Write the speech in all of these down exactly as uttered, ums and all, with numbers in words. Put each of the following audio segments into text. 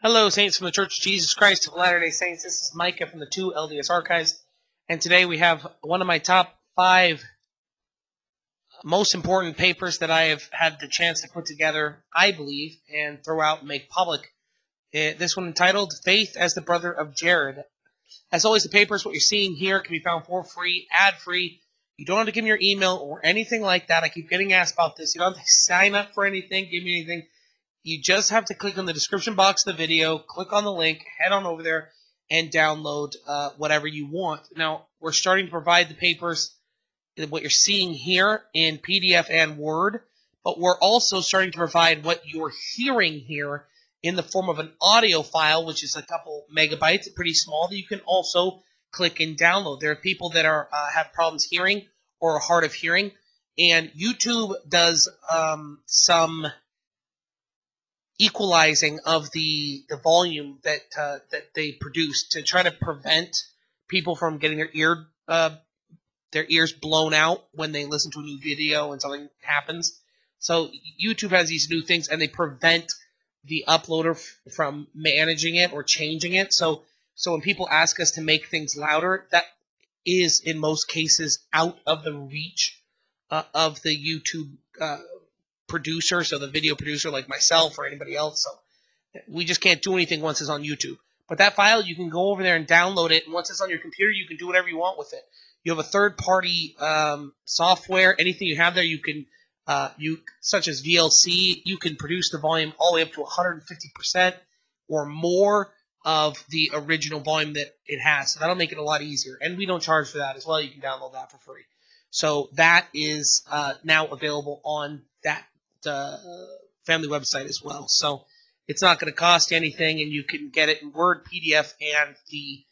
Hello, Saints from the Church of Jesus Christ of Latter-day Saints. This is Micah from the two L D S Archives, and today we have one of my top five most important papers that I have had the chance to put together, I believe, and throw out and make public. Uh, this one entitled, Faith as the Brother of Jared. As always, the papers, what you're seeing here, can be found for free, ad-free. You don't have to give me your email or anything like that. I keep getting asked about this. You don't have to sign up for anything, give me anything. You just have to click on the description box of the video, click on the link, head on over there, and download uh, whatever you want. Now, we're starting to provide the papers, what you're seeing here, in P D F and Word, but we're also starting to provide what you're hearing here in the form of an audio file, which is a couple megabytes, pretty small, that you can also click and download. There are people that are uh, have problems hearing or are hard of hearing, and YouTube does um, some equalizing of the the volume that uh, that they produce to try to prevent people from getting their ear uh, their ears blown out when they listen to a new video and something happens. So YouTube has these new things, and they prevent the uploader f- from managing it or changing it. So so when people ask us to make things louder, that is in most cases out of the reach uh, of the YouTube uh, producer, so the video producer like myself or anybody else. So we just can't do anything once it's on YouTube. But that file, you can go over there and download it, and once it's on your computer, you can do whatever you want with it. You have a third-party um, software. Anything you have there, you can, uh, you such as V L C, you can produce the volume all the way up to one hundred fifty percent or more of the original volume that it has. So that'll make it a lot easier. And we don't charge for that as well. You can download that for free. So that is uh, now available on that uh, family website as well. So it's not going to cost anything, and you can get it in Word, P D F, and the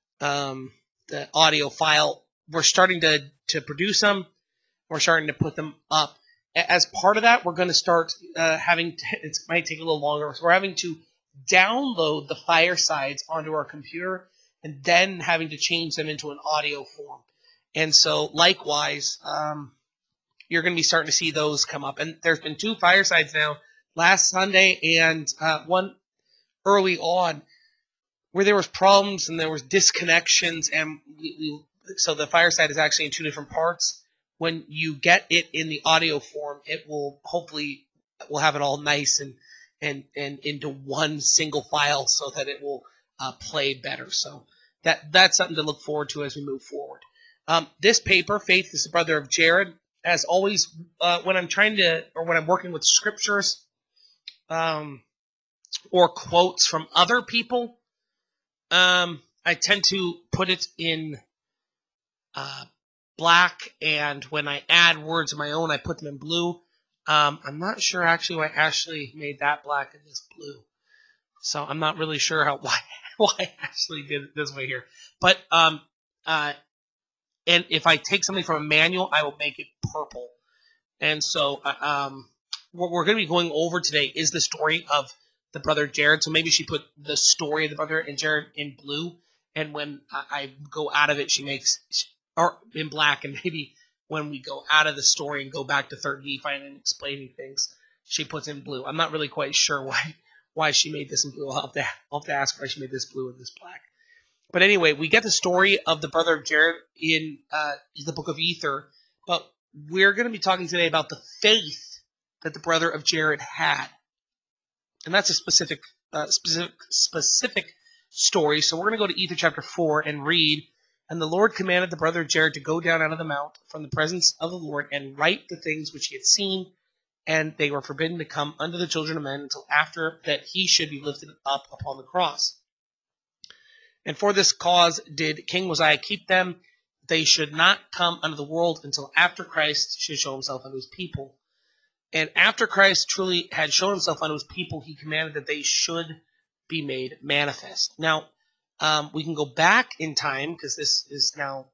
um, the audio file. We're starting to, to produce them. We're starting to put them up. As part of that, we're going to start uh, having to, it might take a little longer. So we're having to download the firesides onto our computer and then having to change them into an audio form. And so, likewise, um, you're going to be starting to see those come up. And there's been two firesides now, last Sunday and uh, one early on, where there was problems and there was disconnections, and we, we, so the fireside is actually in two different parts. When you get it in the audio form, it will hopefully will have it all nice and and and into one single file, so that it will uh, play better. So that that's something to look forward to as we move forward. Um, this paper, Faith is the Brother of Jared, as always, uh, when I'm trying to, or when I'm working with scriptures um, or quotes from other people, um, I tend to put it in uh, black, and when I add words of my own, I put them in blue. Um, I'm not sure actually why Ashley made that black and this blue, so I'm not really sure how why why Ashley did it this way here. But um, uh, and if I take something from a manual, I will make it purple. And so uh, um, what we're going to be going over today is the story of the brother Jared. So maybe she put the story of the brother and Jared in blue, and when I, I go out of it, she makes, or in black, and maybe when we go out of the story and go back to third Nephi and explaining things, she puts in blue. I'm not really quite sure why why she made this in blue. I'll have to, I'll have to ask why she made this blue and this black. But anyway, we get the story of the brother of Jared in uh, the book of Ether, but we're going to be talking today about the faith that the brother of Jared had. And that's a specific uh, specific specific story. So we're going to go to Ether chapter four and read, "And the Lord commanded the brother of Jared to go down out of the mount from the presence of the Lord and write the things which he had seen, and they were forbidden to come unto the children of men until after that he should be lifted up upon the cross. And for this cause did King Uzziah keep them. They should not come unto the world until after Christ should show himself unto his people. And after Christ truly had shown himself unto his people, he commanded that they should be made manifest." Now, um, we can go back in time, because this is now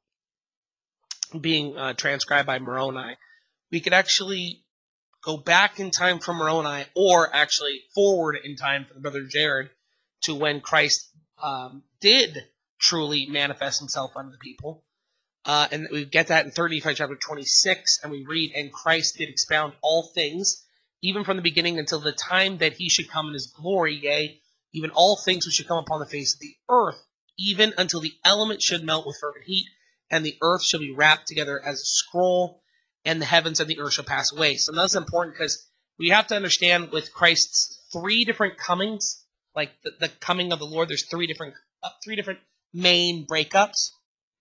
being uh, transcribed by Moroni. We could actually go back in time for Moroni, or actually forward in time for the brother Jared, to when Christ um, did truly manifest himself unto the people. Uh, and we get that in third Nephi chapter twenty-six, and we read, "And Christ did expound all things, even from the beginning until the time that he should come in his glory, yea, even all things which should come upon the face of the earth, even until the elements should melt with fervent heat, and the earth shall be wrapped together as a scroll, and the heavens and the earth shall pass away. So that's important because we have to understand with Christ's three different comings, like the, the coming of the Lord, there's three different uh, three different main breakups.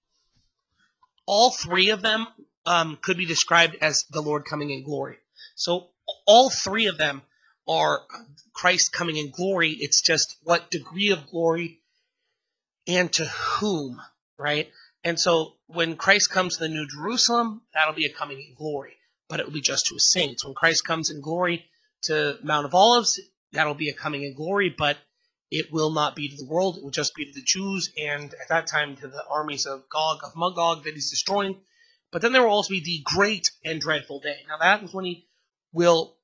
All three of them um, could be described as the Lord coming in glory. So all three of them are Christ coming in glory. It's just what degree of glory and to whom, right? And so when Christ comes to the New Jerusalem, that'll be a coming in glory, but it will be just to his saints. When Christ comes in glory to Mount of Olives, that'll be a coming in glory, but it will not be to the world. It will just be to the Jews, and at that time to the armies of Gog, of Magog that he's destroying. But then there will also be the great and dreadful day. Now that is when he will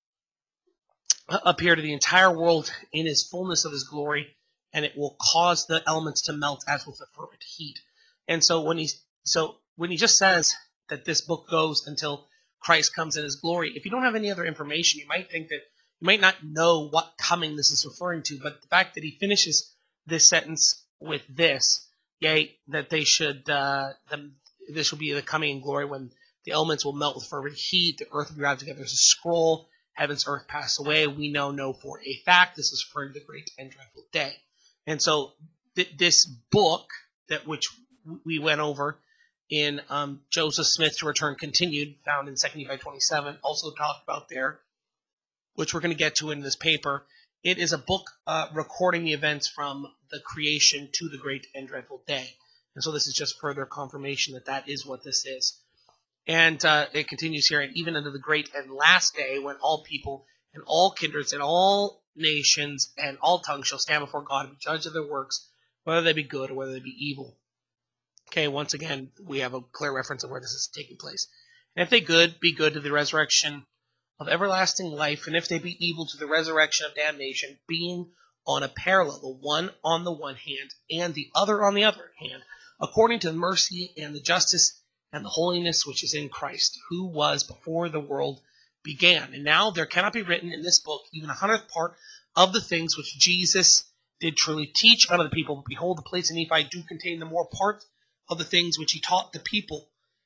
appear to the entire world in his fullness of his glory, and it will cause the elements to melt as with a fervent heat. And so when he so when he just says that this book goes until Christ comes in his glory, if you don't have any other information, you might think that you might not know what coming this is referring to, but the fact that he finishes this sentence with this, yea, that they should, uh, the, this will be the coming in glory when the elements will melt with fervent heat, the earth will be wrapped together as a scroll, heaven's earth pass away. We know, know for a fact this is referring to the great and dreadful day. And so th- this book that which we went over in um, Joseph Smith's Return Continued, found in Second Nephi twenty-seven, also talked about there, which we're going to get to in this paper. It is a book uh, recording the events from the creation to the great and dreadful day. And so this is just further confirmation that that is what this is. And uh, it continues here, and even unto the great and last day, when all people and all kindreds and all nations and all tongues shall stand before God and be judged of their works, whether they be good or whether they be evil. Okay, once again, we have a clear reference of where this is taking place. And if they good, be good to the resurrection of everlasting life, and if they be evil, to the resurrection of damnation, being on a parallel, the one on the one hand and the other on the other hand, according to the mercy and the justice and the holiness which is in Christ, who was before the world began. And now there cannot be written in this book even a hundredth part of the things which Jesus did truly teach unto the people. But behold, the plates of Nephi do contain the more part of the things which he taught the people.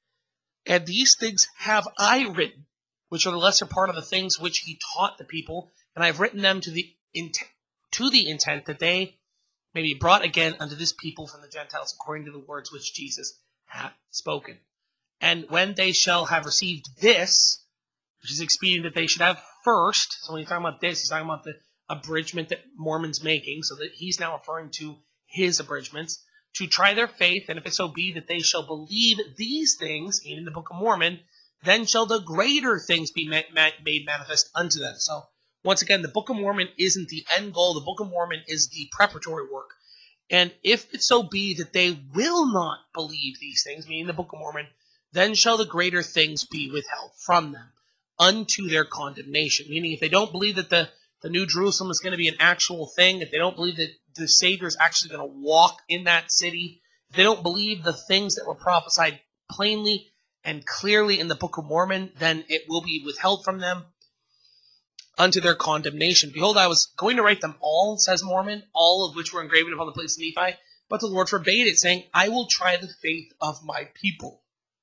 And these things have I written, which are the lesser part of the things which he taught the people, and I have written them to the intent, to the intent that they may be brought again unto this people from the Gentiles, according to the words which Jesus hath spoken. And when they shall have received this, which is expedient that they should have first, so when he's talking about this, he's talking about the abridgment that Mormon's making, so that he's now referring to his abridgments, to try their faith, and if it so be that they shall believe these things, in the Book of Mormon, then shall the greater things be made manifest unto them. So, once again, the Book of Mormon isn't the end goal. The Book of Mormon is the preparatory work. And if it so be that they will not believe these things, meaning the Book of Mormon, then shall the greater things be withheld from them unto their condemnation. Meaning, if they don't believe that the, the New Jerusalem is going to be an actual thing, if they don't believe that the Savior is actually going to walk in that city, if they don't believe the things that were prophesied plainly and clearly in the Book of Mormon, then it will be withheld from them unto their condemnation. Behold, I was going to write them all, says Mormon, all of which were engraven upon the plates of Nephi, but the Lord forbade it, saying, I will try the faith of my people.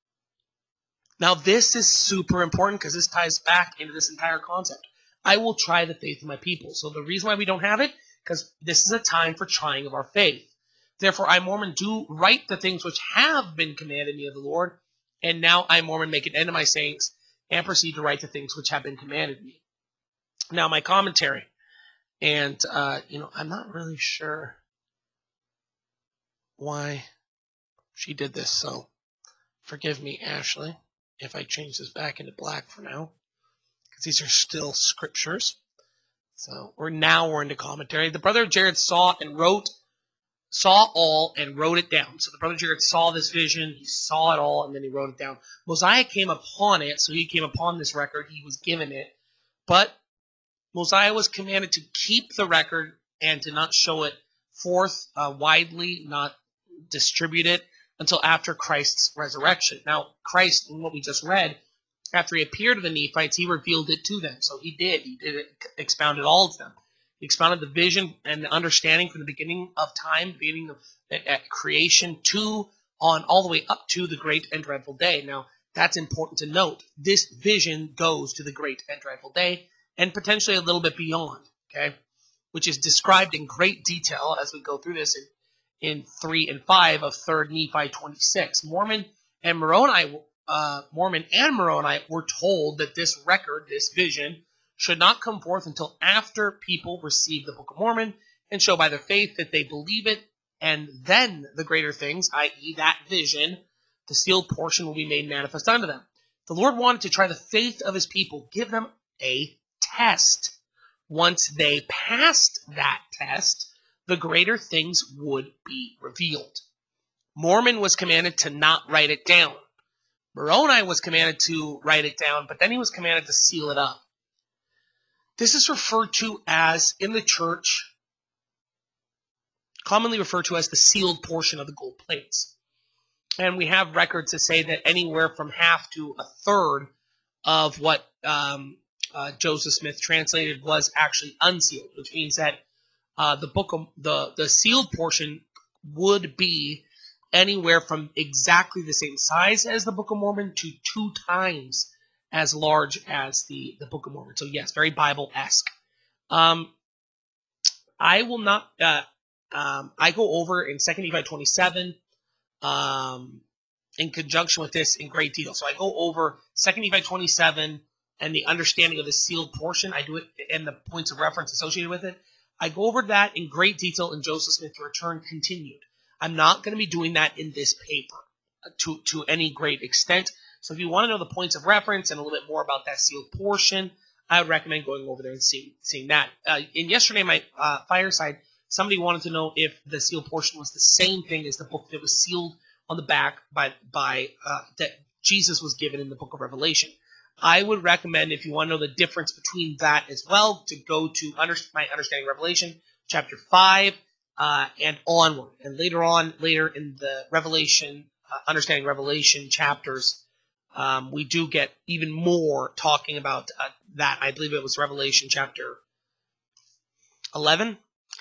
Now, this is super important because this ties back into this entire concept. I will try the faith of my people. So the reason why we don't have it, because this is a time for trying of our faith. Therefore, I, Mormon, do write the things which have been commanded me of the Lord, and now I, Mormon, make an end of my sayings, and proceed to write the things which have been commanded me. Now, my commentary, and, uh, you know, I'm not really sure why she did this, so forgive me, Ashley, if I change this back into black for now, because these are still scriptures. So we're now we're into commentary. The brother of Jared saw and wrote, saw all and wrote it down. So the brother Jared saw this vision, he saw it all, and then he wrote it down. Mosiah came upon it, so he came upon this record, he was given it, but Mosiah was commanded to keep the record and to not show it forth uh, widely, not distribute it until after Christ's resurrection. Now, Christ, in what we just read, after he appeared to the Nephites, he revealed it to them. So he did. He did it, expounded all of them. He expounded the vision and the understanding from the beginning of time, beginning of at creation to on all the way up to the great and dreadful day. Now, that's important to note. This vision goes to the great and dreadful day and potentially a little bit beyond, okay, which is described in great detail as we go through this in, in three and five of third Nephi twenty-six. Mormon and Moroni, uh, Mormon and Moroni were told that this record, this vision, should not come forth until after people receive the Book of Mormon and show by their faith that they believe it, and then the greater things, that is that vision, the sealed portion, will be made manifest unto them. The Lord wanted to try the faith of his people, give them a test. Once they passed that test, the greater things would be revealed. Mormon was commanded to not write it down. Moroni was commanded to write it down, but then he was commanded to seal it up. This is referred to as, in the church, commonly referred to as the sealed portion of the gold plates. And we have records that say that anywhere from half to a third of what um, uh, Joseph Smith translated was actually unsealed, which means that uh, the book of, the the sealed portion would be anywhere from exactly the same size as the Book of Mormon to two times as large as the, the Book of Mormon. So yes, very Bible-esque. Um, I will not, uh, um, I go over in Second Nephi twenty-seven, um, in conjunction with this in great detail. So I go over Second Nephi twenty-seven and the understanding of the sealed portion. I do it and the points of reference associated with it. I go over that in great detail in Joseph Smith's Return Continued. I'm not going to be doing that in this paper to, to any great extent. So if you want to know the points of reference and a little bit more about that sealed portion, I would recommend going over there and seeing, seeing that. Uh, in yesterday, my uh, fireside, somebody wanted to know if the sealed portion was the same thing as the book that was sealed on the back by, by uh, that Jesus was given in the book of Revelation. I would recommend, if you want to know the difference between that as well, to go to under, my Understanding Revelation, chapter five, uh, and onward. And later on, later in the Revelation, uh, Understanding Revelation chapters, um, we do get even more talking about uh, that. I believe it was Revelation chapter eleven.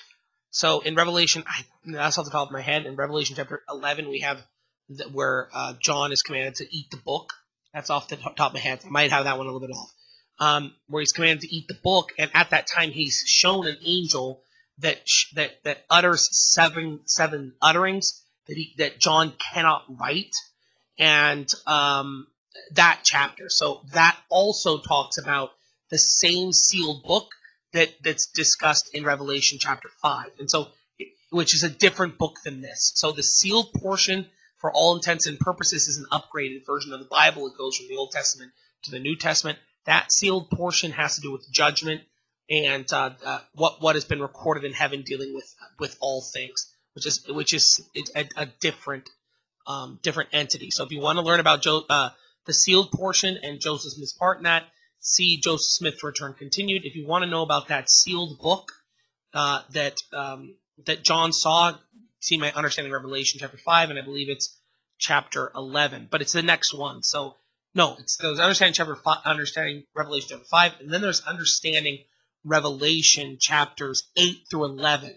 So in Revelation, I, that's off the top of my head, in Revelation chapter eleven, we have the, where uh, John is commanded to eat the book. That's off the top of my head. I might have that one a little bit off. Um, where he's commanded to eat the book, and at that time he's shown an angel that sh- that that utters seven seven utterings that he, that John cannot write, and um, that chapter. So that also talks about the same sealed book that that's discussed in Revelation chapter five, and so which is a different book than this. So the sealed portion, for all intents and purposes, is an upgraded version of the Bible. It goes from the Old Testament to the New Testament. That sealed portion has to do with judgment and uh, uh, what what has been recorded in heaven, dealing with with all things, which is which is a, a different um, different entity. So if you want to learn about jo- uh, the sealed portion and Joseph Smith's part in that, see Joseph Smith's Return Continued. If you want to know about that sealed book uh, that um, that John saw, see my Understanding Revelation chapter five, and I believe it's chapter eleven, but it's the next one. So no, it's there's Understanding chapter five, Understanding Revelation chapter five, and then there's Understanding Revelation chapters eight through eleven.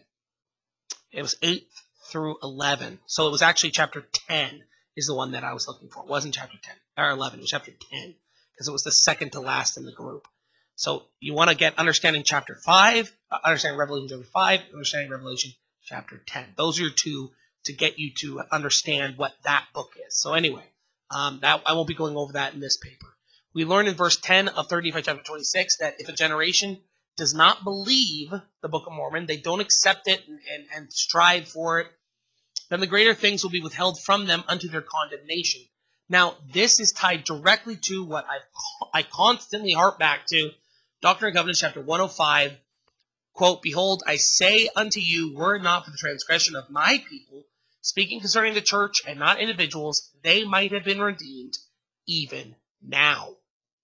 It was eight through eleven, so it was actually chapter ten is the one that I was looking for. It wasn't chapter ten or eleven. It was chapter ten because it was the second to last in the group. So you want to get Understanding chapter five, uh, Understanding Revelation chapter five, Understanding Revelation chapter ten. Those are your two to get you to understand what that book is. So anyway, um, that, I won't be going over that in this paper. We learn in verse ten of third Nephi chapter twenty-six that if a generation does not believe the Book of Mormon, they don't accept it and, and, and strive for it, then the greater things will be withheld from them unto their condemnation. Now, this is tied directly to what I've, I constantly harp back to, Doctrine and Covenants chapter one oh five, quote, "Behold, I say unto you, were it not for the transgression of my people, speaking concerning the church and not individuals, they might have been redeemed even now."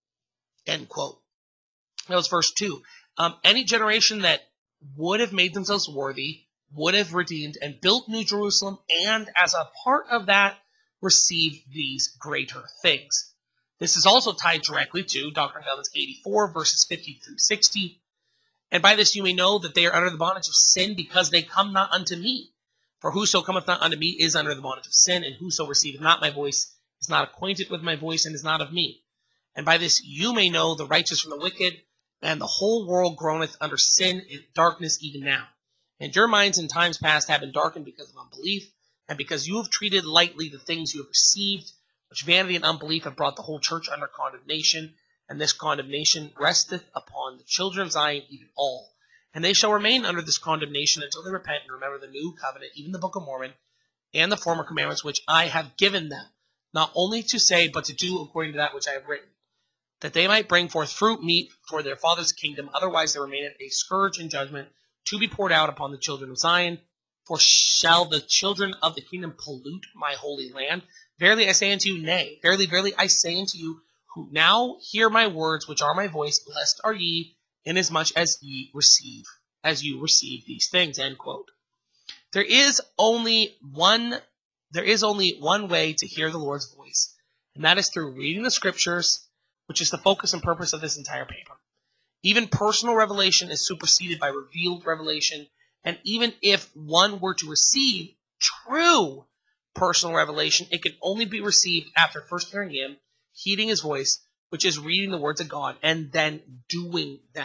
End quote. That was verse two. Um, any generation that would have made themselves worthy, would have redeemed and built New Jerusalem, and as a part of that, received these greater things. This is also tied directly to Doctrine and Covenants eighty-four, verses fifty through sixty. And by this you may know that they are under the bondage of sin, because they come not unto me. For whoso cometh not unto me is under the bondage of sin, and whoso receiveth not my voice is not acquainted with my voice, and is not of me. And by this you may know the righteous from the wicked, and the whole world groaneth under sin and darkness even now. And your minds in times past have been darkened because of unbelief, and because you have treated lightly the things you have received, which vanity and unbelief have brought the whole church under condemnation, and this condemnation resteth upon the children of Zion, even all. And they shall remain under this condemnation until they repent and remember the new covenant, even the Book of Mormon, and the former commandments which I have given them, not only to say, but to do according to that which I have written, that they might bring forth fruit meet for their Father's kingdom. Otherwise there remaineth a scourge in judgment to be poured out upon the children of Zion. For shall the children of the kingdom pollute my holy land? Verily I say unto you, nay. Verily, verily, I say unto you, who now hear my words, which are my voice, blessed are ye, inasmuch as ye receive, as you receive these things. End quote. There is only one, there is only one way to hear the Lord's voice, and that is through reading the scriptures, which is the focus and purpose of this entire paper. Even personal revelation is superseded by revealed revelation, and even if one were to receive true personal revelation, it can only be received after first hearing him, heeding his voice, which is reading the words of God, and then doing them.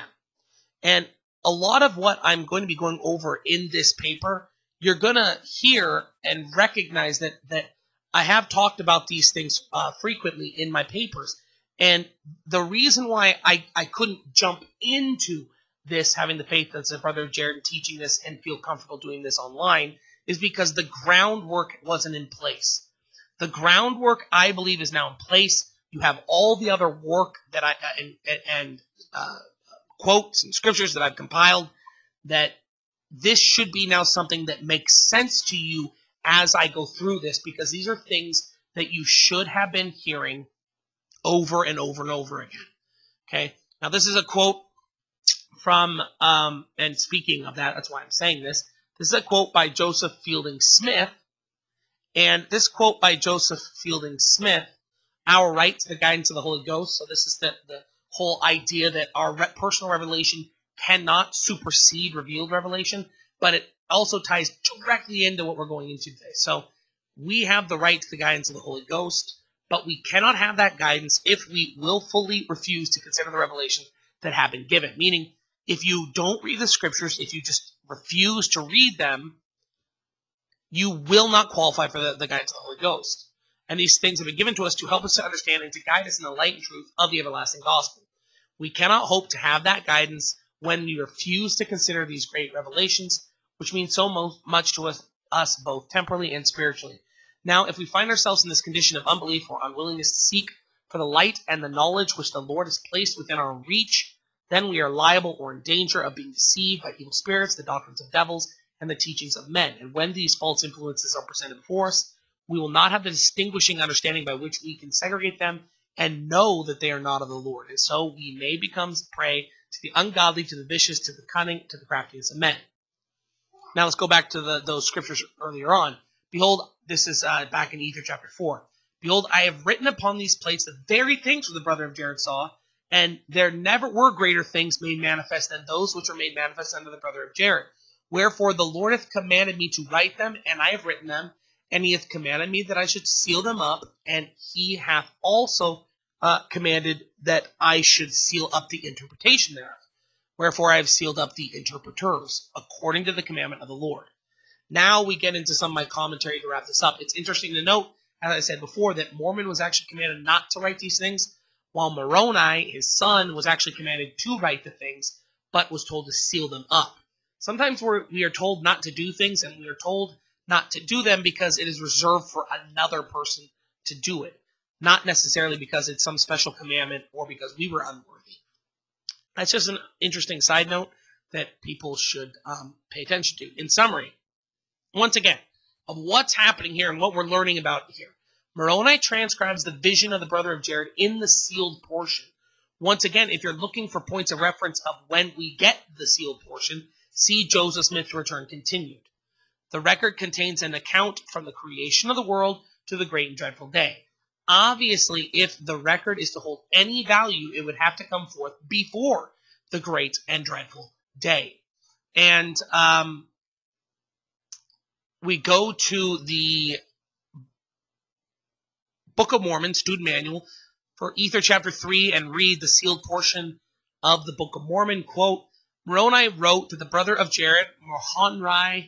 And a lot of what I'm going to be going over in this paper, you're going to hear and recognize that, that I have talked about these things uh, frequently in my papers. And the reason why I, I couldn't jump into this, having the faith that's a brother of Jared, teaching this and feel comfortable doing this online, is because the groundwork wasn't in place. The groundwork, I believe, is now in place. You have all the other work that I and, and uh, quotes and scriptures that I've compiled, that this should be now something that makes sense to you as I go through this, because these are things that you should have been hearing over and over and over again. Okay? Now, this is a quote from, um, and speaking of that, that's why I'm saying this. This is a quote by Joseph Fielding Smith. And this quote by Joseph Fielding Smith, our right to the guidance of the Holy Ghost. So this is the, the whole idea that our re- personal revelation cannot supersede revealed revelation, but it also ties directly into what we're going into today. So we have the right to the guidance of the Holy Ghost, but we cannot have that guidance if we willfully refuse to consider the revelation that have been given. Meaning, if you don't read the scriptures, if you just refuse to read them, you will not qualify for the, the guidance of the Holy Ghost. And these things have been given to us to help us to understand and to guide us in the light and truth of the everlasting gospel. We cannot hope to have that guidance when we refuse to consider these great revelations, which mean so mo- much to us, us both temporally and spiritually. Now, if we find ourselves in this condition of unbelief or unwillingness to seek for the light and the knowledge which the Lord has placed within our reach, then we are liable or in danger of being deceived by evil spirits, the doctrines of devils, and the teachings of men. And when these false influences are presented before us, we will not have the distinguishing understanding by which we can segregate them and know that they are not of the Lord. And so we may become prey to the ungodly, to the vicious, to the cunning, to the craftiness of men. Now let's go back to the, those scriptures earlier on. Behold, this is uh, back in Ether chapter four. Behold, I have written upon these plates the very things which the brother of Jared saw, and there never were greater things made manifest than those which are made manifest unto the brother of Jared. Wherefore the Lord hath commanded me to write them, and I have written them, and he hath commanded me that I should seal them up, and he hath also uh, commanded that I should seal up the interpretation thereof. Wherefore I have sealed up the interpreters, according to the commandment of the Lord. Now we get into some of my commentary to wrap this up. It's interesting to note, as I said before, that Mormon was actually commanded not to write these things, while Moroni, his son, was actually commanded to write the things, but was told to seal them up. Sometimes we're, we are told not to do things, and we are told not to do them because it is reserved for another person to do it, not necessarily because it's some special commandment or because we were unworthy. That's just an interesting side note that people should um, pay attention to. In summary, once again, of what's happening here and what we're learning about here, Moroni transcribes the vision of the brother of Jared in the sealed portion. Once again, if you're looking for points of reference of when we get the sealed portion, see Joseph Smith's Return Continued. The record contains an account from the creation of the world to the great and dreadful day. Obviously, if the record is to hold any value, it would have to come forth before the great and dreadful day. And um, we go to the Book of Mormon student manual for Ether chapter three and read the sealed portion of the Book of Mormon. Quote, Moroni wrote to the brother of Jared, Mahonri,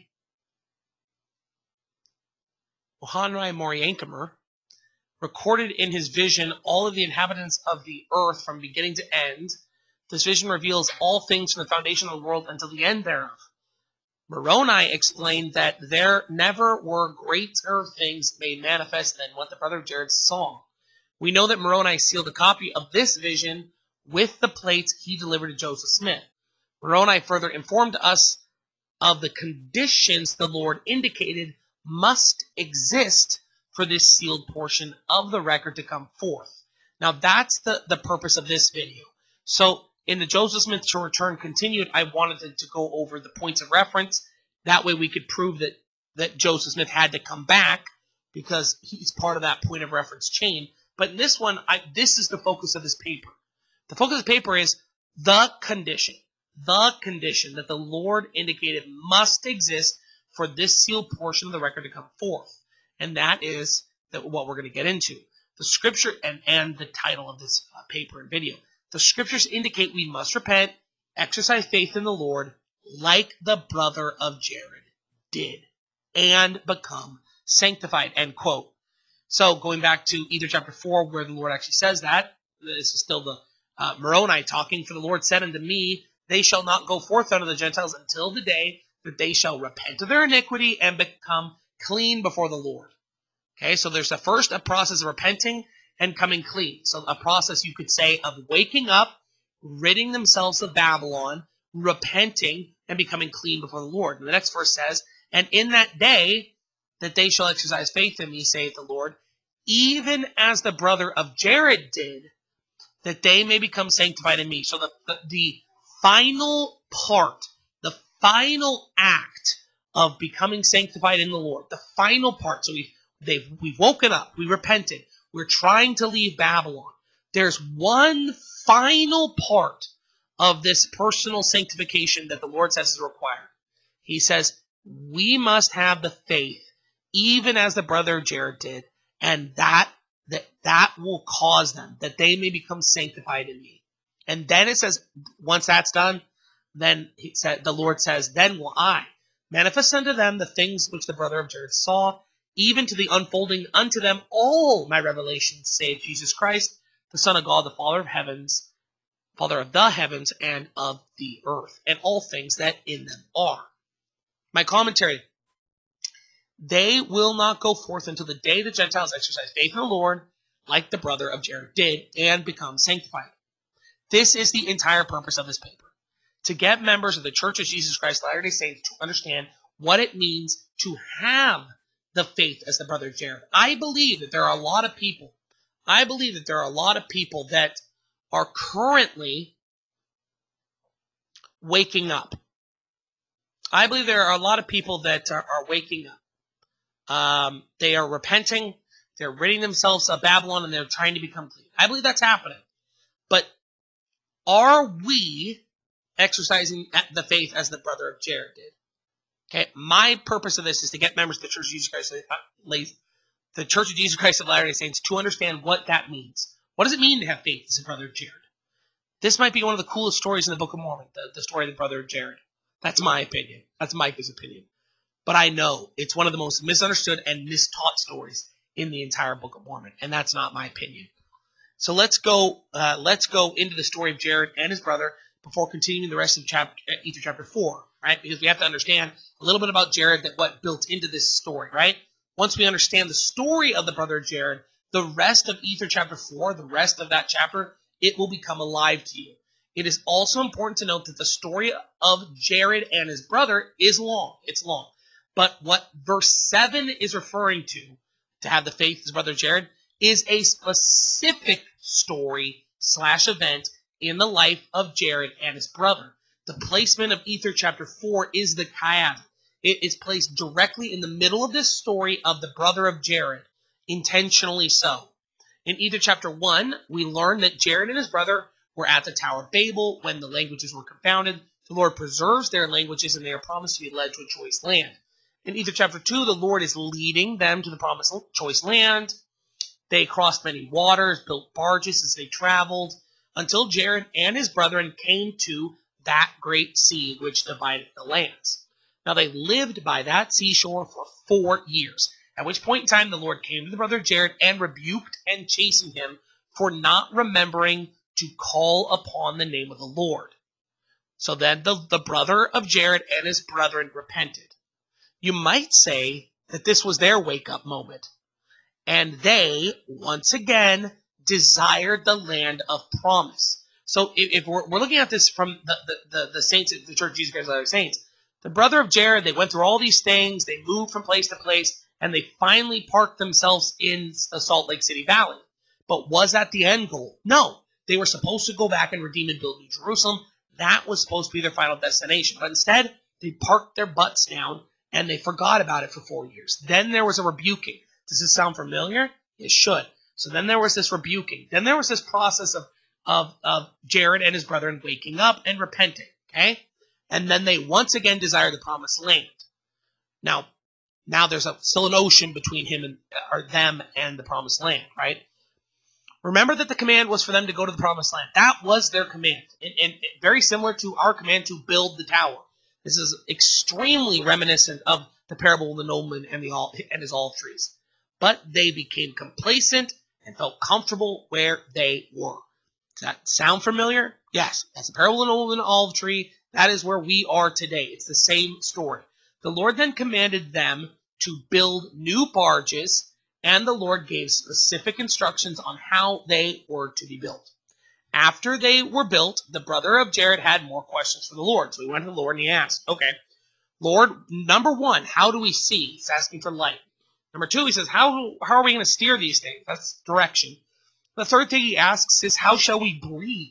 Mahonri Moriankamer, recorded in his vision all of the inhabitants of the earth from beginning to end. This vision reveals all things from the foundation of the world until the end thereof. Moroni explained that there never were greater things made manifest than what the brother of Jared saw. We know that Moroni sealed a copy of this vision with the plates he delivered to Joseph Smith. Moroni further informed us of the conditions the Lord indicated must exist for this sealed portion of the record to come forth. Now that's the, the purpose of this video. So in the Joseph Smith to Return Continued, I wanted to, to go over the points of reference. That way we could prove that, that Joseph Smith had to come back because he's part of that point of reference chain. But in this one, I, this is the focus of this paper. The focus of the paper is the condition. The condition that the Lord indicated must exist for this sealed portion of the record to come forth. And that is that what we're going to get into. The scripture and, and the title of this uh, paper and video. The scriptures indicate we must repent, exercise faith in the Lord, like the brother of Jared did, and become sanctified, end quote. So going back to Ether chapter four, where the Lord actually says that, this is still the uh, Moroni talking, for the Lord said unto me, they shall not go forth unto the Gentiles until the day that they shall repent of their iniquity and become clean before the Lord. Okay, so there's a first a process of repenting and coming clean. So a process, you could say, of waking up, ridding themselves of Babylon, repenting, and becoming clean before the Lord. And the next verse says, and in that day that they shall exercise faith in me, saith the Lord, even as the brother of Jared did, that they may become sanctified in me. So the, the, the final part, the final act of becoming sanctified in the Lord, the final part, so we've, they've, we've woken up, we repented, we're trying to leave Babylon. There's one final part of this personal sanctification that the Lord says is required. He says, we must have the faith, even as the brother of Jared did, and that, that, that will cause them, that they may become sanctified in me. And then it says, once that's done, then he said, the Lord says, then will I manifest unto them the things which the brother of Jared saw, even to the unfolding unto them all my revelations, saith Jesus Christ, the Son of God, the Father of heavens, Father of the heavens and of the earth, and all things that in them are. My commentary, they will not go forth until the day the Gentiles exercise faith in the Lord, like the brother of Jared did, and become sanctified. This is the entire purpose of this paper, to get members of the Church of Jesus Christ of Latter-day Saints to understand what it means to have the faith as the brother of Jared. I believe that there are a lot of people, I believe that there are a lot of people that are currently waking up. I believe there are a lot of people that are, are waking up. Um, they are repenting, they're ridding themselves of Babylon, and they're trying to become clean. I believe that's happening. But are we exercising the faith as the brother of Jared did? Okay, my purpose of this is to get members of the Church of Jesus Christ, the Church of Jesus Christ of Latter-day Saints, to understand what that means. What does it mean to have faith as the brother of Jared? This might be one of the coolest stories in the Book of Mormon, the, the story of the brother of Jared. That's my opinion. That's Micah's opinion. But I know it's one of the most misunderstood and mistaught stories in the entire Book of Mormon, and that's not my opinion. So let's go. Uh, let's go into the story of Jared and his brother before continuing the rest of chapter, Ether chapter four, right? Because we have to understand a little bit about Jared, that what built into this story, right? Once we understand the story of the brother of Jared, the rest of Ether chapter four, the rest of that chapter, it will become alive to you. It is also important to note that the story of Jared and his brother is long. It's long. But what verse seven is referring to, to have the faith as brother Jared, is a specific story slash event in the life of Jared and his brother. The placement of Ether chapter four is the chiasm. It is placed directly in the middle of this story of the brother of Jared, intentionally so. In Ether chapter one, we learn that Jared and his brother were at the Tower of Babel when the languages were confounded. The Lord preserves their languages, and they are promised to be led to a choice land. In Ether chapter two, the Lord is leading them to the promised choice land. They crossed many waters, built barges as they traveled, until Jared and his brethren came to that great sea which divided the lands. Now they lived by that seashore for four years, at which point in time the Lord came to the brother Jared and rebuked and chastened him for not remembering to call upon the name of the Lord. So then the, the brother of Jared and his brethren repented. You might say that this was their wake-up moment. And they, once again, desired the land of promise. So if, if we're, we're looking at this from the, the, the, the saints, the Church of Jesus Christ of Latter-day Saints, the brother of Jared, they went through all these things, they moved from place to place, and they finally parked themselves in the Salt Lake City Valley. But was that the end goal? No. They were supposed to go back and redeem and build New Jerusalem. That was supposed to be their final destination. But instead, they parked their butts down, and they forgot about it for four years. Then there was a rebuking. Does this sound familiar? It should. So then there was this rebuking. Then there was this process of, of, of Jared and his brethren waking up and repenting. Okay? And then they once again desire the promised land. Now, now there's a, still an ocean between him and or them and the promised land, right? Remember that the command was for them to go to the promised land. That was their command. And, and very similar to our command to build the tower. This is extremely reminiscent of the parable of the nobleman and, the all, and his olive trees. But they became complacent and felt comfortable where they were. Does that sound familiar? Yes. That's the parable of the nobleman and the olive tree. That is where we are today. It's the same story. The Lord then commanded them to build new barges, and the Lord gave specific instructions on how they were to be built. After they were built, the brother of Jared had more questions for the Lord. So he went to the Lord and he asked, okay, Lord, number one, how do we see? He's asking for light. Number two, he says, how, how are we going to steer these things? That's direction. The third thing he asks is, how shall we breathe?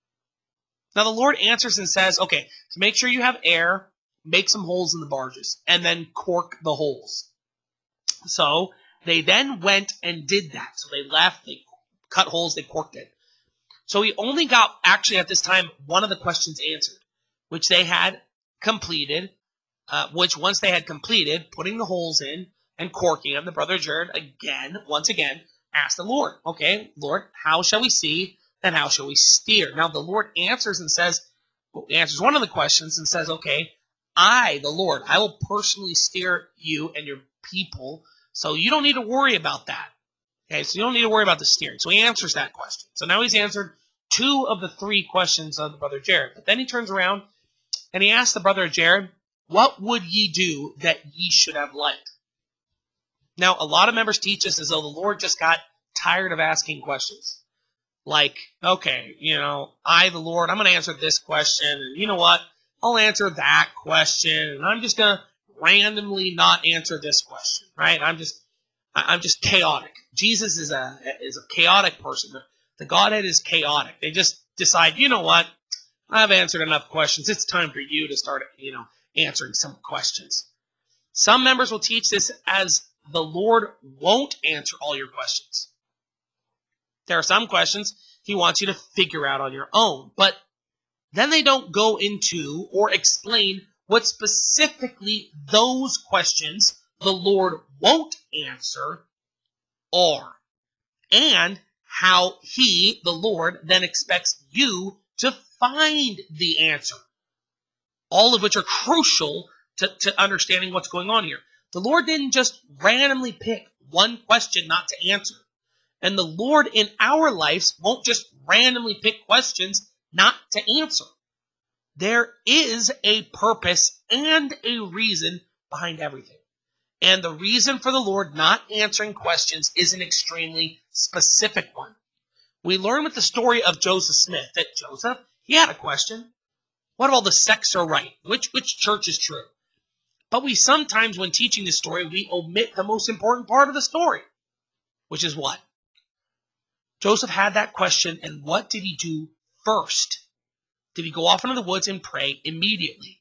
Now the Lord answers and says, okay, to make sure you have air, make some holes in the barges, and then cork the holes. So they then went and did that. So they left, they cut holes, they corked it. So he only got, actually at this time, one of the questions answered, which they had completed, uh, which once they had completed, putting the holes in and corking them, the brother Jared again, once again, asked the Lord, okay, Lord, how shall we see and how shall we steer? Now the Lord answers and says, well, answers one of the questions and says, okay, I, the Lord, I will personally steer you and your people, so you don't need to worry about that. Okay, so you don't need to worry about the steering. So he answers that question. So now he's answered two of the three questions of the brother Jared. But then he turns around and he asks the brother Jared, what would ye do that ye should have light? Now, a lot of members teach us as though the Lord just got tired of asking questions. Like, okay, you know, I, the Lord, I'm going to answer this question, and you know what? I'll answer that question, and I'm just going to randomly not answer this question, right? I'm just, I'm just chaotic. Jesus is a is a chaotic person. The, the Godhead is chaotic. They just decide, you know what? I've answered enough questions. It's time for you to start, you know, answering some questions. Some members will teach this as the Lord won't answer all your questions. There are some questions he wants you to figure out on your own, but then they don't go into or explain what specifically those questions the Lord won't answer are, and how he, the Lord, then expects you to find the answer. All of which are crucial to, to understanding what's going on here. The Lord didn't just randomly pick one question not to answer. And the Lord in our lives won't just randomly pick questions not to answer. There is a purpose and a reason behind everything. And the reason for the Lord not answering questions is an extremely specific one. We learn with the story of Joseph Smith that Joseph, he had a question. What if all the sects are right? Which, which church is true? But we sometimes, when teaching this story, we omit the most important part of the story, which is what? Joseph had that question, and what did he do first? Did he go off into the woods and pray immediately?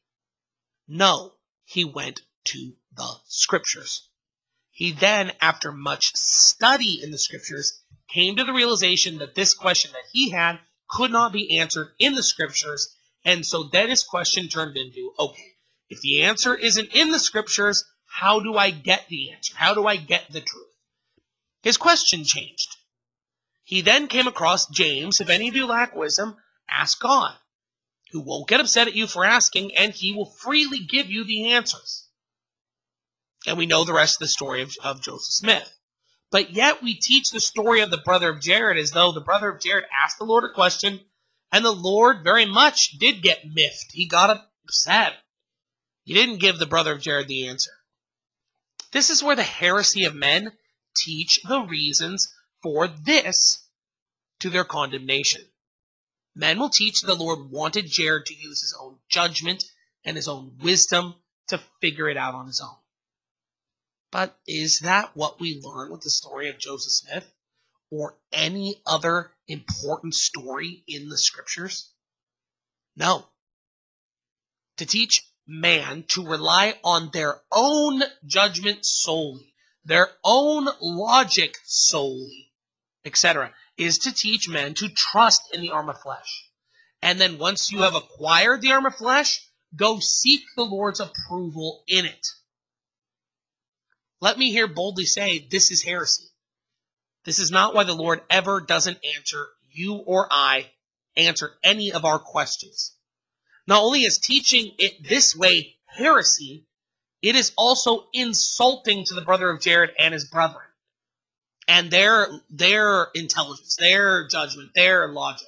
No, he went to the scriptures. He then, after much study in the scriptures, came to the realization that this question that he had could not be answered in the scriptures. And so then his question turned into, okay, if the answer isn't in the scriptures, how do I get the answer? How do I get the truth? His question changed. He then came across James, if any of you lack wisdom, ask God, who won't get upset at you for asking, and he will freely give you the answers. And we know the rest of the story of, of Joseph Smith. But yet we teach the story of the brother of Jared as though the brother of Jared asked the Lord a question, and the Lord very much did get miffed. He got upset. He didn't give the brother of Jared the answer. This is where the heresy of men teach the reasons for this to their condemnation. Men will teach the Lord wanted Jared to use his own judgment and his own wisdom to figure it out on his own. But is that what we learn with the story of Joseph Smith or any other important story in the scriptures? No. To teach man to rely on their own judgment solely, their own logic solely, et cetera, is to teach men to trust in the arm of flesh. And then once you have acquired the arm of flesh, go seek the Lord's approval in it. Let me here boldly say this is heresy. This is not why the Lord ever doesn't answer you or I, answer any of our questions. Not only is teaching it this way heresy, it is also insulting to the brother of Jared and his brethren, and their, their intelligence, their judgment, their logic.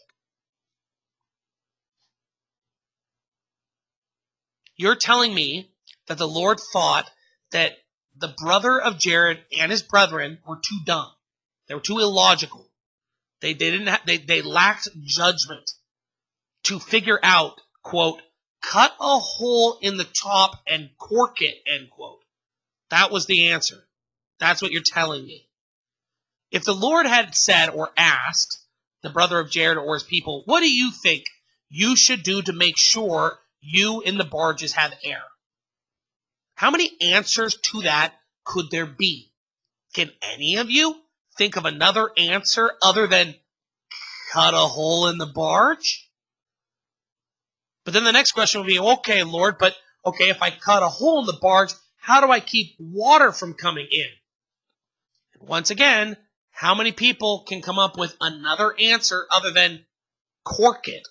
You're telling me that the Lord thought that the brother of Jared and his brethren were too dumb. They were too illogical. They, they didn't have, they, they lacked judgment to figure out, quote, cut a hole in the top and cork it, end quote. That was the answer. That's what you're telling me. If the Lord had said or asked the brother of Jared or his people, what do you think you should do to make sure you in the barges have air? How many answers to that could there be? Can any of you think of another answer other than cut a hole in the barge? But then the next question would be, okay, Lord, but okay, if I cut a hole in the barge, how do I keep water from coming in? Once again, how many people can come up with another answer other than cork it?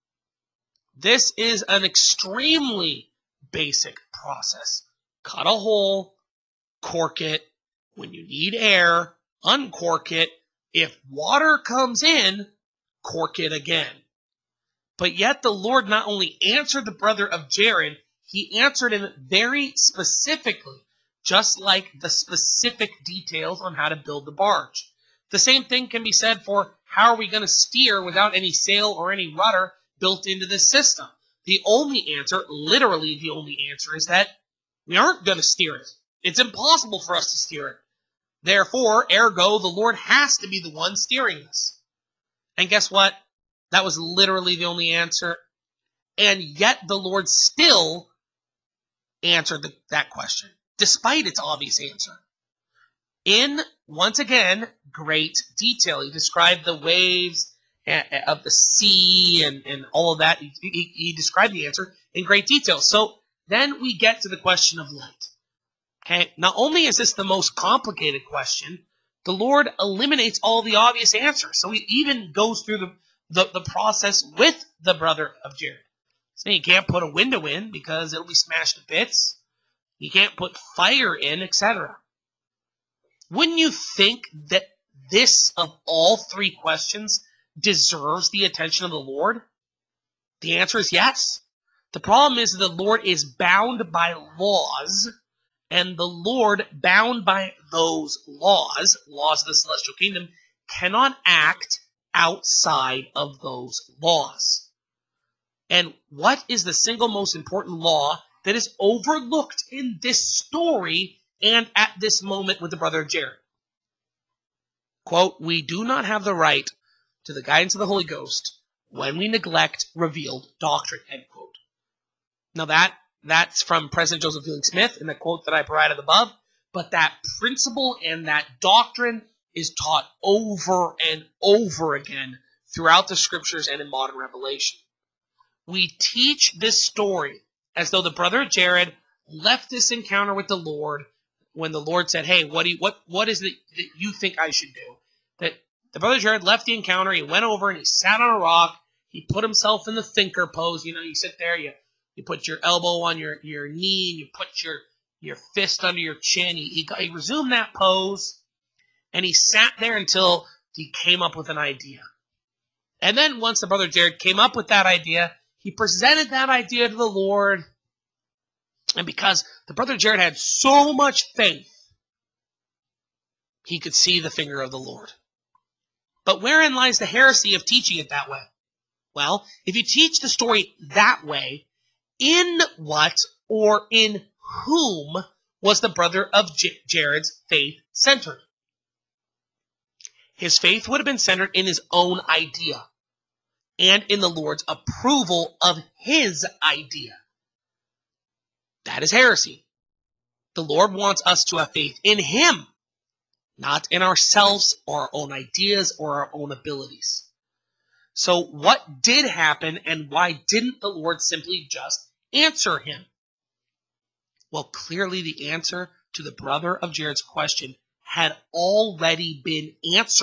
This is an extremely basic process. Cut a hole, cork it. When you need air, uncork it. If water comes in, cork it again. But yet the Lord not only answered the brother of Jared, he answered him very specifically, just like the specific details on how to build the barge. The same thing can be said for how are we going to steer without any sail or any rudder built into this system. The only answer, literally the only answer, is that we aren't going to steer it. It's impossible for us to steer it. Therefore, ergo, the Lord has to be the one steering this. And guess what? That was literally the only answer. And yet the Lord still answered the, that question, despite its obvious answer. In, once again, great detail. He described the waves of the sea and, and all of that. He, he, he described the answer in great detail. So then we get to the question of light. Okay, not only is this the most complicated question, the Lord eliminates all the obvious answers. So he even goes through the, the, the process with the brother of Jared. So you can't put a window in because it'll be smashed to bits. You can't put fire in, et cetera. Wouldn't you think that this, of all three questions, deserves the attention of the Lord? The answer is yes. The problem is the Lord is bound by laws, and the Lord, bound by those laws, laws of the celestial kingdom, cannot act outside of those laws. And what is the single most important law that is overlooked in this story and at this moment with the brother of Jared? Quote, we do not have the right to the guidance of the Holy Ghost when we neglect revealed doctrine, end quote. Now that That's from President Joseph Fielding Smith in the quote that I provided above. But that principle and that doctrine is taught over and over again throughout the scriptures and in modern revelation. we teach this story as though the brother of Jared left this encounter with the Lord when the Lord said, hey, what do you, what, what is it that you think I should do? That the brother Jared left the encounter, he went over and he sat on a rock, he put himself in the thinker pose. You know, you sit there, you, you put your elbow on your, your knee, and you put your, your fist under your chin. He, he, he resumed that pose, and he sat there until he came up with an idea. And then once the brother Jared came up with that idea, he presented that idea to the Lord. And because the brother Jared had so much faith, he could see the finger of the Lord. But wherein lies the heresy of teaching it that way? Well, if you teach the story that way, in what or in whom was the brother of J- Jared's faith centered? His faith would have been centered in his own idea and in the Lord's approval of his idea. That is heresy. The Lord wants us to have faith in him, not in ourselves or our own ideas or our own abilities. So what did happen, and why didn't the Lord simply just answer him? Well, clearly the answer to the brother of Jared's question had already been answered.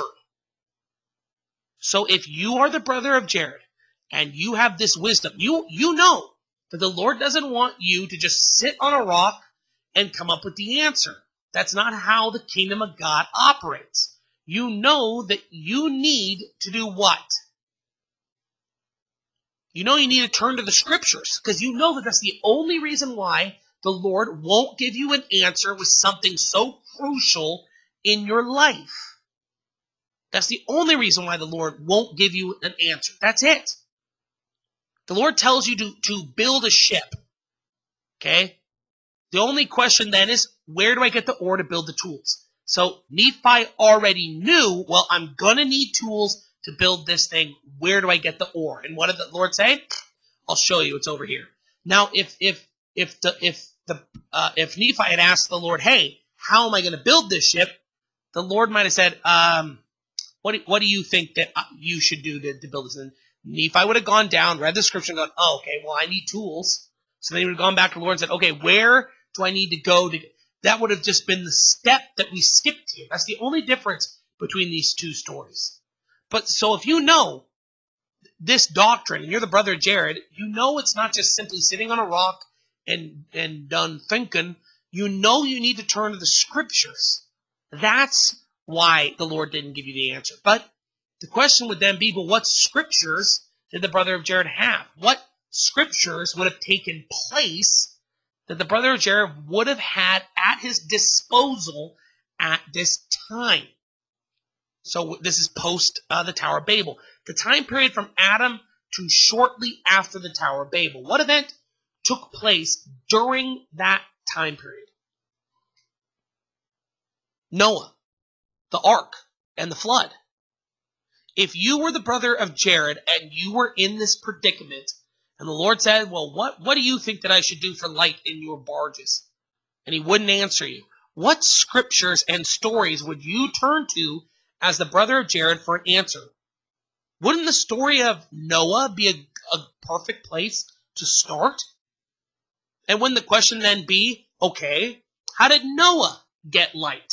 So if you are the brother of Jared and you have this wisdom, you, you know that the Lord doesn't want you to just sit on a rock and come up with the answer. That's not how the kingdom of God operates. You know that you need to do what? You know you need to turn to the scriptures, because you know that that's the only reason why the Lord won't give you an answer with something so crucial in your life. That's the only reason why the Lord won't give you an answer. That's it. The Lord tells you to, to build a ship. Okay? The only question then is, where do I get the ore to build the tools? So Nephi already knew, well, I'm going to need tools to build this thing. Where do I get the ore? And what did the Lord say? I'll show you. It's over here. Now, if if if the if the uh, if Nephi had asked the Lord, hey, how am I going to build this ship? The Lord might have said, um, what do, what do you think that you should do to, to build this? And Nephi would have gone down, read the scripture, and gone, oh, okay, well, I need tools. So then he would have gone back to the Lord and said, okay, where do I need to go to? That would have just been the step that we skipped here. That's the only difference between these two stories. But so if you know this doctrine, and you're the brother of Jared, you know it's not just simply sitting on a rock and, and done thinking. You know you need to turn to the scriptures. That's why the Lord didn't give you the answer. But the question would then be, well, what scriptures did the brother of Jared have? What scriptures would have taken place that the brother of Jared would have had at his disposal at this time? So this is post uh, the Tower of Babel. The time period from Adam to shortly after the Tower of Babel. What event took place during that time period? Noah, the ark, and the flood. If you were the brother of Jared and you were in this predicament, and the Lord said, well, what, what do you think that I should do for light in your barges? And he wouldn't answer you. What scriptures and stories would you turn to as the brother of Jared for an answer? Wouldn't the story of Noah be a, a perfect place to start? And wouldn't the question then be, okay, how did Noah get light?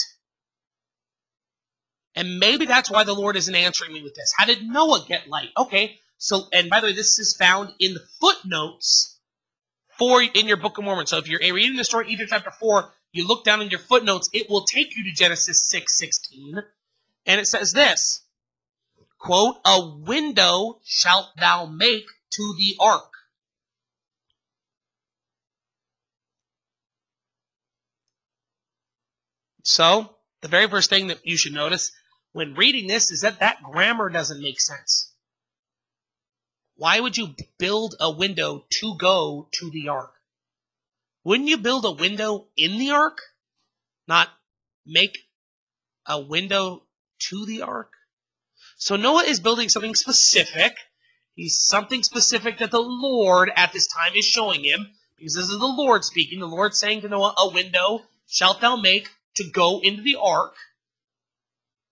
And maybe that's why the Lord isn't answering me with this. How did Noah get light? Okay, so, and by the way, this is found in the footnotes for in your Book of Mormon. So if you're reading the story, Ether chapter four, you look down in your footnotes, it will take you to Genesis six sixteen. And it says this, quote, a window shalt thou make to the ark. So, the very first thing that you should notice when reading this is that that grammar doesn't make sense. Why would you build a window to go to the ark? Wouldn't you build a window in the ark? Not make a window to the ark? So Noah is building something specific. He's something specific that the Lord at this time is showing him. Because this is the Lord speaking. The Lord saying to Noah, a window shalt thou make to go into the ark.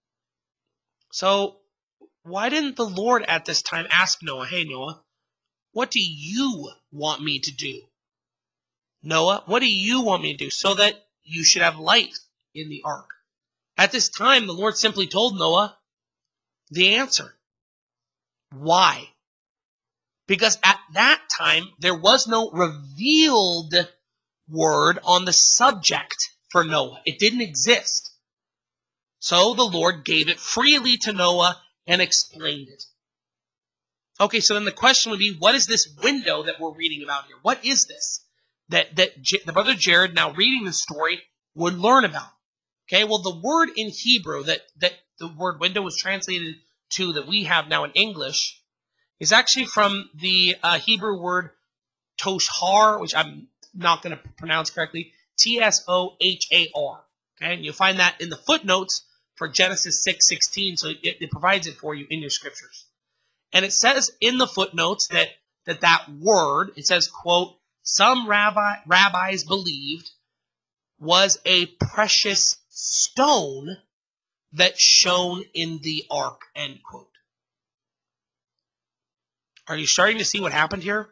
So why didn't the Lord at this time ask Noah, hey Noah, what do you want me to do? Noah, what do you want me to do so that you should have life in the ark? At this time, the Lord simply told Noah the answer. Why? Because at that time, there was no revealed word on the subject for Noah. It didn't exist. So the Lord gave it freely to Noah and explained it. Okay, so then the question would be, what is this window that we're reading about here? What is this that, that J- the brother Jared, now reading the story, would learn about? Okay, well, the word in Hebrew that, that the word window was translated to that we have now in English is actually from the uh, Hebrew word toshar, which I'm not going to pronounce correctly, T S O H A R. Okay, and you'll find that in the footnotes for Genesis six sixteen, so it, it provides it for you in your scriptures. And it says in the footnotes that that, that word, it says, quote, some rabbi, rabbis believed was a precious stone that shone in the ark, end quote. Are you starting to see what happened here?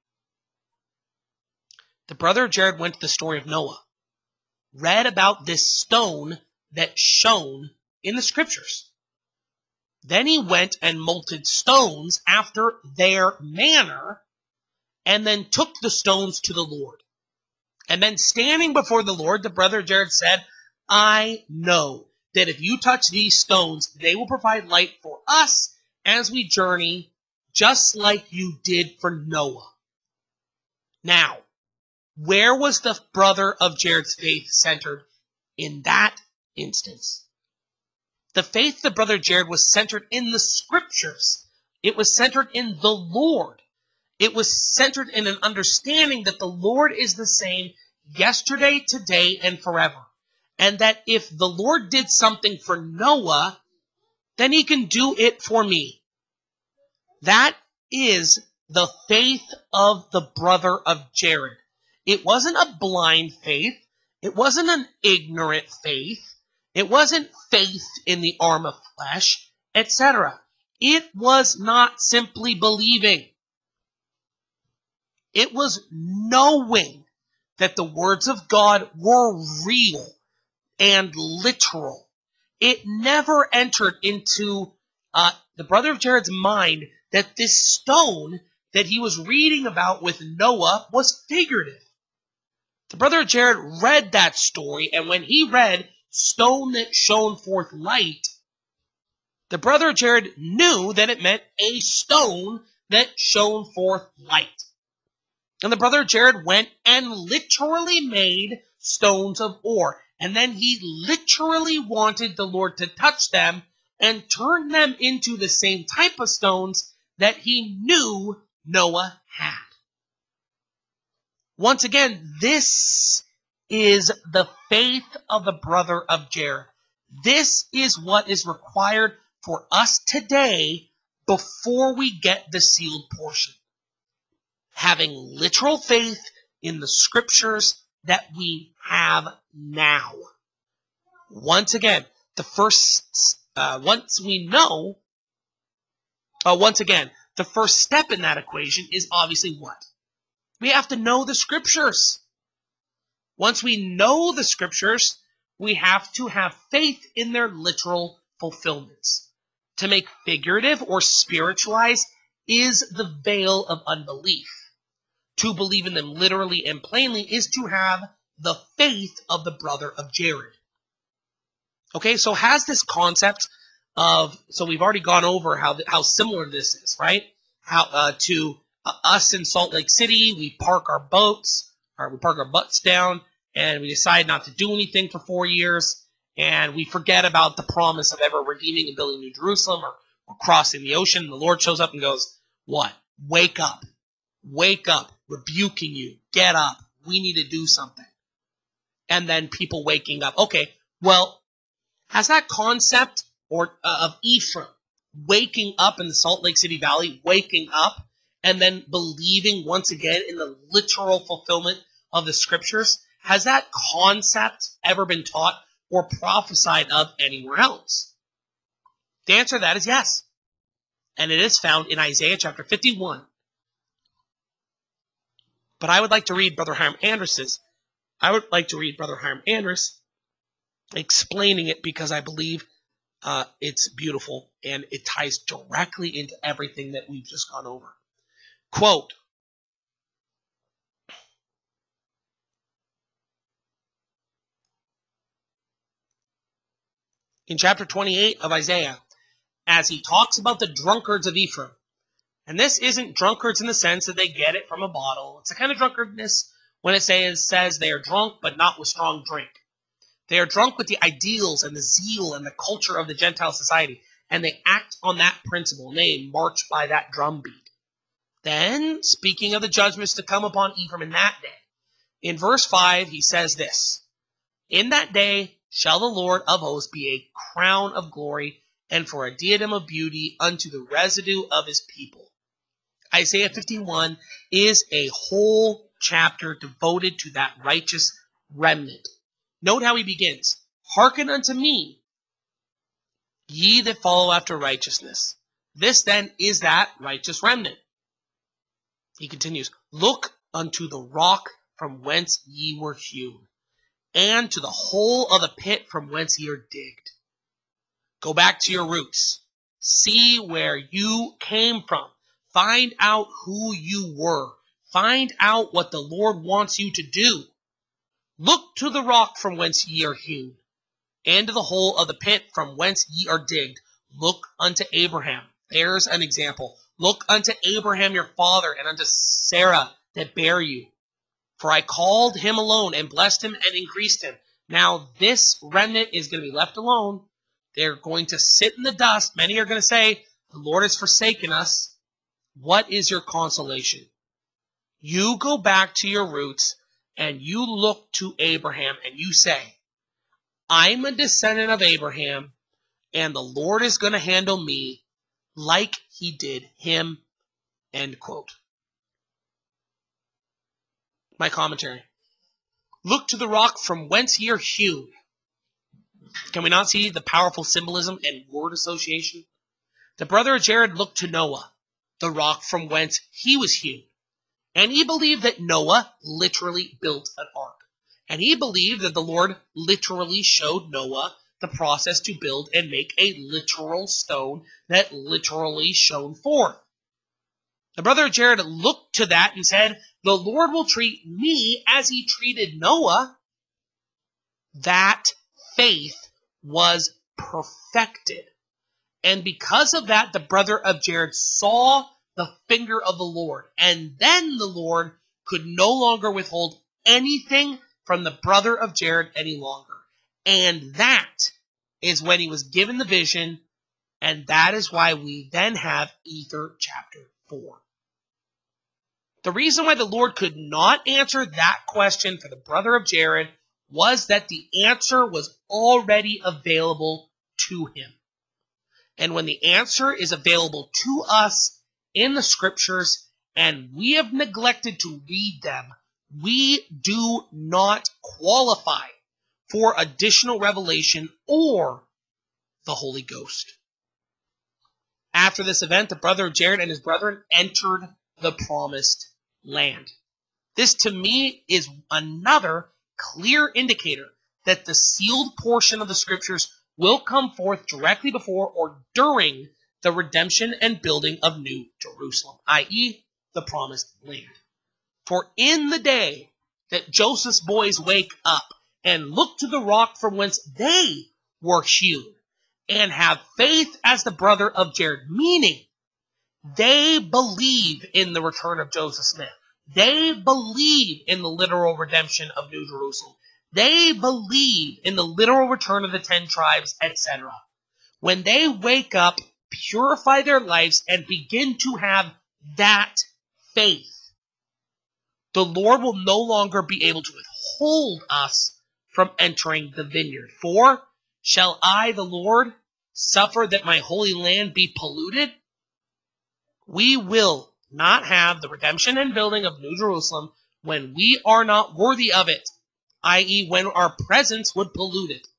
The brother Jared went to the story of Noah, read about this stone that shone in the scriptures. Then he went and molted stones after their manner, and then took the stones to the Lord. And then standing before the Lord, the brother Jared said, I know that if you touch these stones, they will provide light for us as we journey, just like you did for Noah. Now, where was the brother of Jared's faith centered in that instance? The faith of brother Jared was centered in the scriptures. It was centered in the Lord. It was centered in an understanding that the Lord is the same yesterday, today, and forever. And that if the Lord did something for Noah, then he can do it for me. That is the faith of the brother of Jared. It wasn't a blind faith. It wasn't an ignorant faith. It wasn't faith in the arm of flesh, et cetera. It was not simply believing. It was knowing that the words of God were real and literal. It never entered into uh, the brother of Jared's mind that this stone that he was reading about with Noah was figurative. The brother of Jared read that story, and when he read stone that shone forth light, the brother of Jared knew that it meant a stone that shone forth light. And the brother Jared went and literally made stones of ore. And then he literally wanted the Lord to touch them and turn them into the same type of stones that he knew Noah had. Once again, this is the faith of the brother of Jared. This is what is required for us today before we get the sealed portion. Having literal faith in the scriptures that we have now. Once again, the first, uh, once we know, uh, once again, the first step in that equation is obviously what? We have to know the scriptures. Once we know the scriptures, we have to have faith in their literal fulfillments. To make figurative or spiritualize is the veil of unbelief. To believe in them literally and plainly is to have the faith of the brother of Jared. Okay, so has this concept of, so we've already gone over how how similar this is, right? How uh, to uh, us in Salt Lake City, we park our boats, or we park our butts down, and we decide not to do anything for four years, and we forget about the promise of ever redeeming and building New Jerusalem, or, or crossing the ocean. And the Lord shows up and goes, what? Wake up. Wake up, rebuking you, get up, we need to do something. And then people waking up. Okay, well, has that concept or uh, of Ephraim waking up in the Salt Lake City Valley, waking up, and then believing once again in the literal fulfillment of the scriptures, has that concept ever been taught or prophesied of anywhere else? The answer to that is yes. And it is found in Isaiah chapter fifty-one. But I would like to read Brother Hiram Andrus's. I would like to read Brother Hiram Andrus explaining it because I believe uh, it's beautiful and it ties directly into everything that we've just gone over. Quote, in chapter twenty-eight of Isaiah, as he talks about the drunkards of Ephraim, and this isn't drunkards in the sense that they get it from a bottle. It's a kind of drunkardness when it says, says they are drunk but not with strong drink. They are drunk with the ideals and the zeal and the culture of the Gentile society, and they act on that principle, and they march by that drumbeat. Then, speaking of the judgments to come upon Ephraim in that day, in verse five, he says this, in that day shall the Lord of hosts be a crown of glory, and for a diadem of beauty unto the residue of his people. Isaiah fifty-one is a whole chapter devoted to that righteous remnant. Note how he begins. Hearken unto me, ye that follow after righteousness. This then is that righteous remnant. He continues, look unto the rock from whence ye were hewn, and to the hole of the pit from whence ye are digged. Go back to your roots. See where you came from. Find out who you were. Find out what the Lord wants you to do. Look to the rock from whence ye are hewn, and to the hole of the pit from whence ye are digged. Look unto Abraham. There's an example. Look unto Abraham your father, and unto Sarah that bare you. For I called him alone, and blessed him, and increased him. Now this remnant is going to be left alone. They're going to sit in the dust. Many are going to say, the Lord has forsaken us. What is your consolation? You go back to your roots, and you look to Abraham, and you say, I'm a descendant of Abraham, and the Lord is going to handle me like he did him. End quote. My commentary. Look to the rock from whence ye are hewn. Can we not see the powerful symbolism and word association? The brother of Jared looked to Noah, the rock from whence he was hewn. And he believed that Noah literally built an ark. And he believed that the Lord literally showed Noah the process to build and make a literal stone that literally shone forth. The brother of Jared looked to that and said, the Lord will treat me as he treated Noah. That faith was perfected. And because of that, the brother of Jared saw the finger of the Lord. And then the Lord could no longer withhold anything from the brother of Jared any longer. And that is when he was given the vision. And that is why we then have Ether chapter four. The reason why the Lord could not answer that question for the brother of Jared was that the answer was already available to him. And when the answer is available to us in the scriptures and we have neglected to read them, we do not qualify for additional revelation or the Holy Ghost. After this event, the brother of Jared and his brethren entered the promised land. This to me is another clear indicator that the sealed portion of the scriptures will come forth directly before or during the redemption and building of New Jerusalem, that is the promised land. For in the day that Joseph's boys wake up and look to the rock from whence they were hewn and have faith as the brother of Jared, meaning they believe in the return of Joseph Smith. They believe in the literal redemption of New Jerusalem. They believe in the literal return of the ten tribes, et cetera. When they wake up, purify their lives, and begin to have that faith, the Lord will no longer be able to withhold us from entering the vineyard. For shall I, the Lord, suffer that my holy land be polluted? We will not have the redemption and building of New Jerusalem when we are not worthy of it, that is when our presence would pollute it.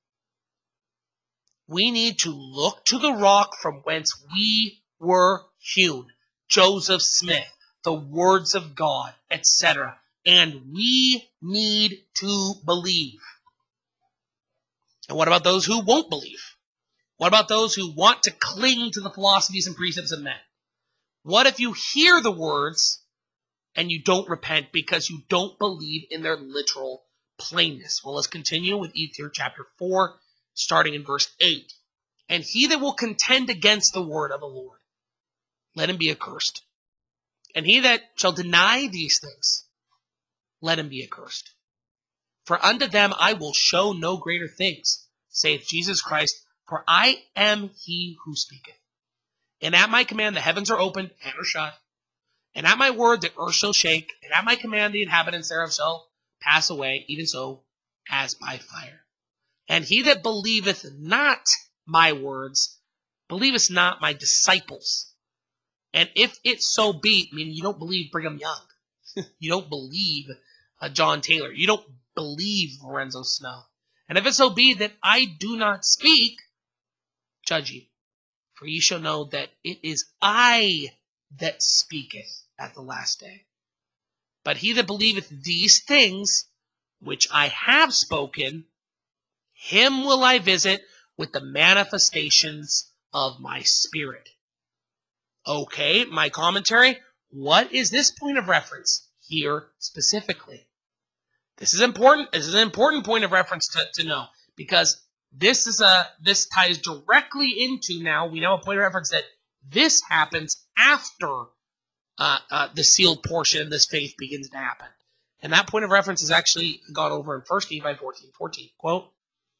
We need to look to the rock from whence we were hewn, Joseph Smith, the words of God, et cetera. And we need to believe. And what about those who won't believe? What about those who want to cling to the philosophies and precepts of men? What if you hear the words and you don't repent because you don't believe in their literal plainness? Well, let's continue with Ether chapter four, starting in verse eight. And he that will contend against the word of the Lord, let him be accursed. And he that shall deny these things, let him be accursed. For unto them I will show no greater things, saith Jesus Christ, for I am he who speaketh. And at my command the heavens are opened and are shut, and at my word the earth shall shake, and at my command the inhabitants thereof shall pass away, even so as by fire. And he that believeth not my words, believeth not my disciples. And if it so be, meaning you don't believe Brigham Young, you don't believe uh, John Taylor, you don't believe Lorenzo Snow, and if it so be that I do not speak, judge ye, for ye shall know that it is I that speaketh at the last day. But he that believeth these things which I have spoken, him will I visit with the manifestations of my Spirit. Okay, my commentary. What is this point of reference here specifically? This is important. This is an important point of reference to, to know, because this is a this ties directly into, now we know a point of reference that this happens after uh, uh, the sealed portion of this faith begins to happen. And that point of reference is actually gone over in First Nephi fourteen fourteen. Quote,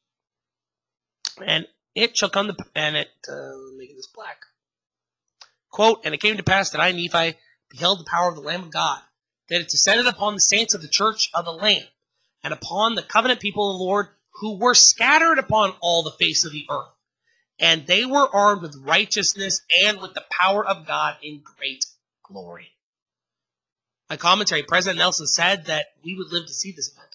and it shall come to, and it, uh, let me make this black. Quote, and it came to pass that I, Nephi, beheld the power of the Lamb of God, that it descended upon the saints of the church of the Lamb, and upon the covenant people of the Lord, who were scattered upon all the face of the earth. And they were armed with righteousness and with the power of God in great glory. My commentary, President Nelson said that we would live to see this event.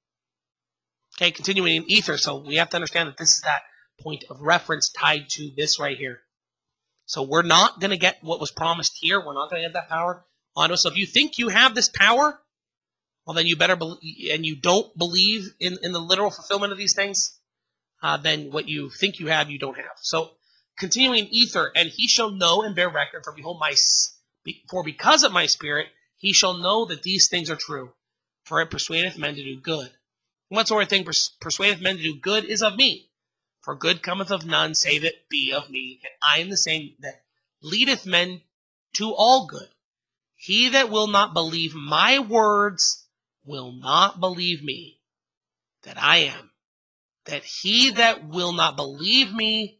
Okay, continuing in Ether, so we have to understand that this is that point of reference tied to this right here. So we're not going to get what was promised here. We're not going to get that power onto us. So if you think you have this power, well, then you better believe, and you don't believe in, in the literal fulfillment of these things, uh, then what you think you have, you don't have. So continuing in Ether, and he shall know and bear record, for behold, my for because of my Spirit, he shall know that these things are true, for it persuadeth men to do good. And what sort of thing pers- persuadeth men to do good is of me. For good cometh of none, save it be of me, and I am the same that leadeth men to all good. He that will not believe my words will not believe me, that I am. That he that will not believe me,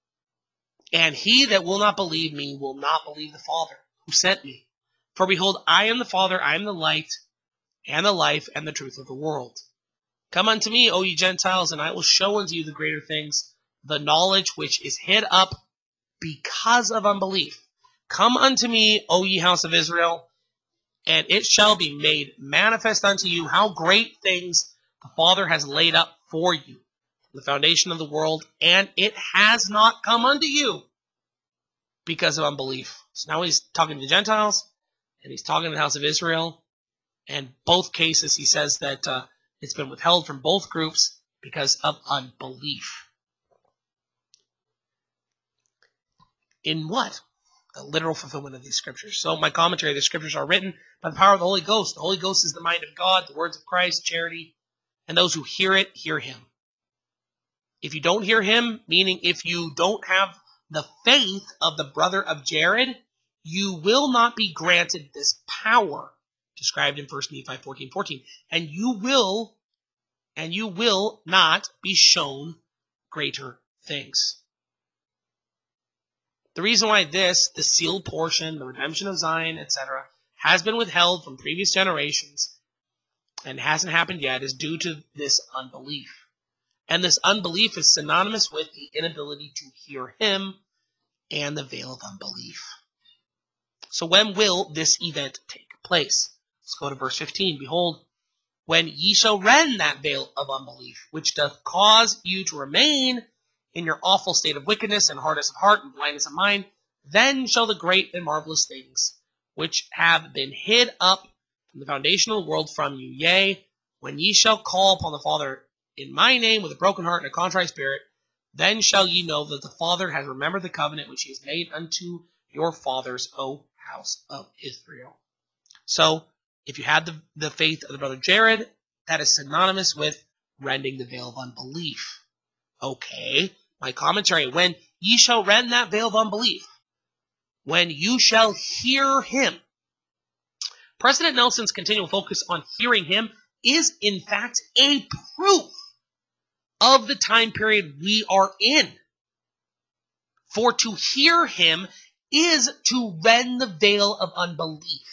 and he that will not believe me will not believe the Father who sent me. For behold, I am the Father, I am the light, and the life, and the truth of the world. Come unto me, O ye Gentiles, and I will show unto you the greater things, the knowledge which is hid up because of unbelief. Come unto me, O ye house of Israel, and it shall be made manifest unto you how great things the Father has laid up for you, the foundation of the world, and it has not come unto you because of unbelief. So now he's talking to the Gentiles, and he's talking to the house of Israel, and both cases he says that uh, it's been withheld from both groups because of unbelief. In what? The literal fulfillment of these scriptures. So my commentary, the scriptures are written by the power of the Holy Ghost. The Holy Ghost is the mind of God, the words of Christ, charity, and those who hear it, hear him. If you don't hear him, meaning if you don't have the faith of the brother of Jared, you will not be granted this power described in First Nephi fourteen fourteen, and you will, and you will not be shown greater things. The reason why this, the sealed portion, the redemption of Zion, et cetera, has been withheld from previous generations and hasn't happened yet is due to this unbelief. And this unbelief is synonymous with the inability to hear him and the veil of unbelief. So when will this event take place? Let's go to verse fifteen. Behold, when ye shall rend that veil of unbelief, which doth cause you to remain in your awful state of wickedness and hardness of heart and blindness of mind, then shall the great and marvelous things which have been hid up from the foundation of the world from you. Yea, when ye shall call upon the Father in my name with a broken heart and a contrite spirit, then shall ye know that the Father has remembered the covenant which he has made unto your fathers, O house of Israel. So, if you had the, the faith of the brother Jared, that is synonymous with rending the veil of unbelief. Okay, my commentary, when ye shall rend that veil of unbelief, when you shall hear him. President Nelson's continual focus on hearing him is, in fact, a proof of the time period we are in. For to hear him is to rend the veil of unbelief.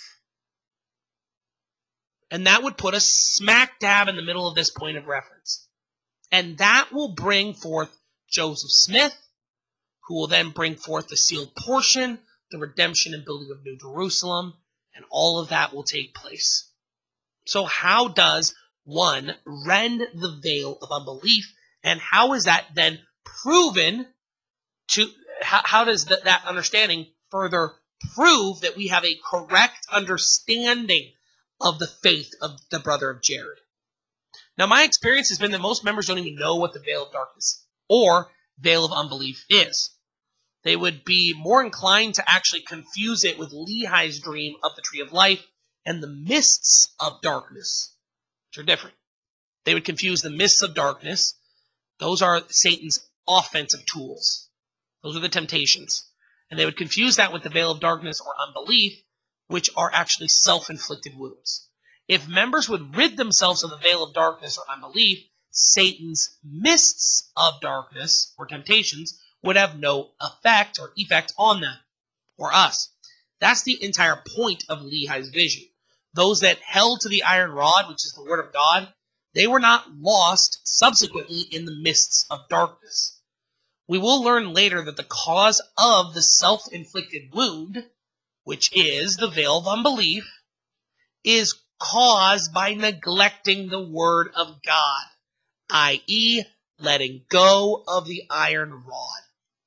And that would put us smack dab in the middle of this point of reference. And that will bring forth Joseph Smith, who will then bring forth the sealed portion, the redemption and building of New Jerusalem, and all of that will take place. So how does one rend the veil of unbelief, and how is that then proven to, how, how does that, that understanding further prove that we have a correct understanding of the faith of the brother of Jared? Now, my experience has been that most members don't even know what the veil of darkness or veil of unbelief is. They would be more inclined to actually confuse it with Lehi's dream of the tree of life and the mists of darkness, which are different. They would confuse the mists of darkness. Those are Satan's offensive tools. Those are the temptations. And they would confuse that with the veil of darkness or unbelief, which are actually self-inflicted wounds. If members would rid themselves of the veil of darkness or unbelief, Satan's mists of darkness or temptations would have no effect or effect on them or us. That's the entire point of Lehi's vision. Those that held to the iron rod, which is the word of God, they were not lost subsequently in the mists of darkness. We will learn later that the cause of the self-inflicted wound, which is the veil of unbelief, is caused by neglecting the word of God, that is, letting go of the iron rod.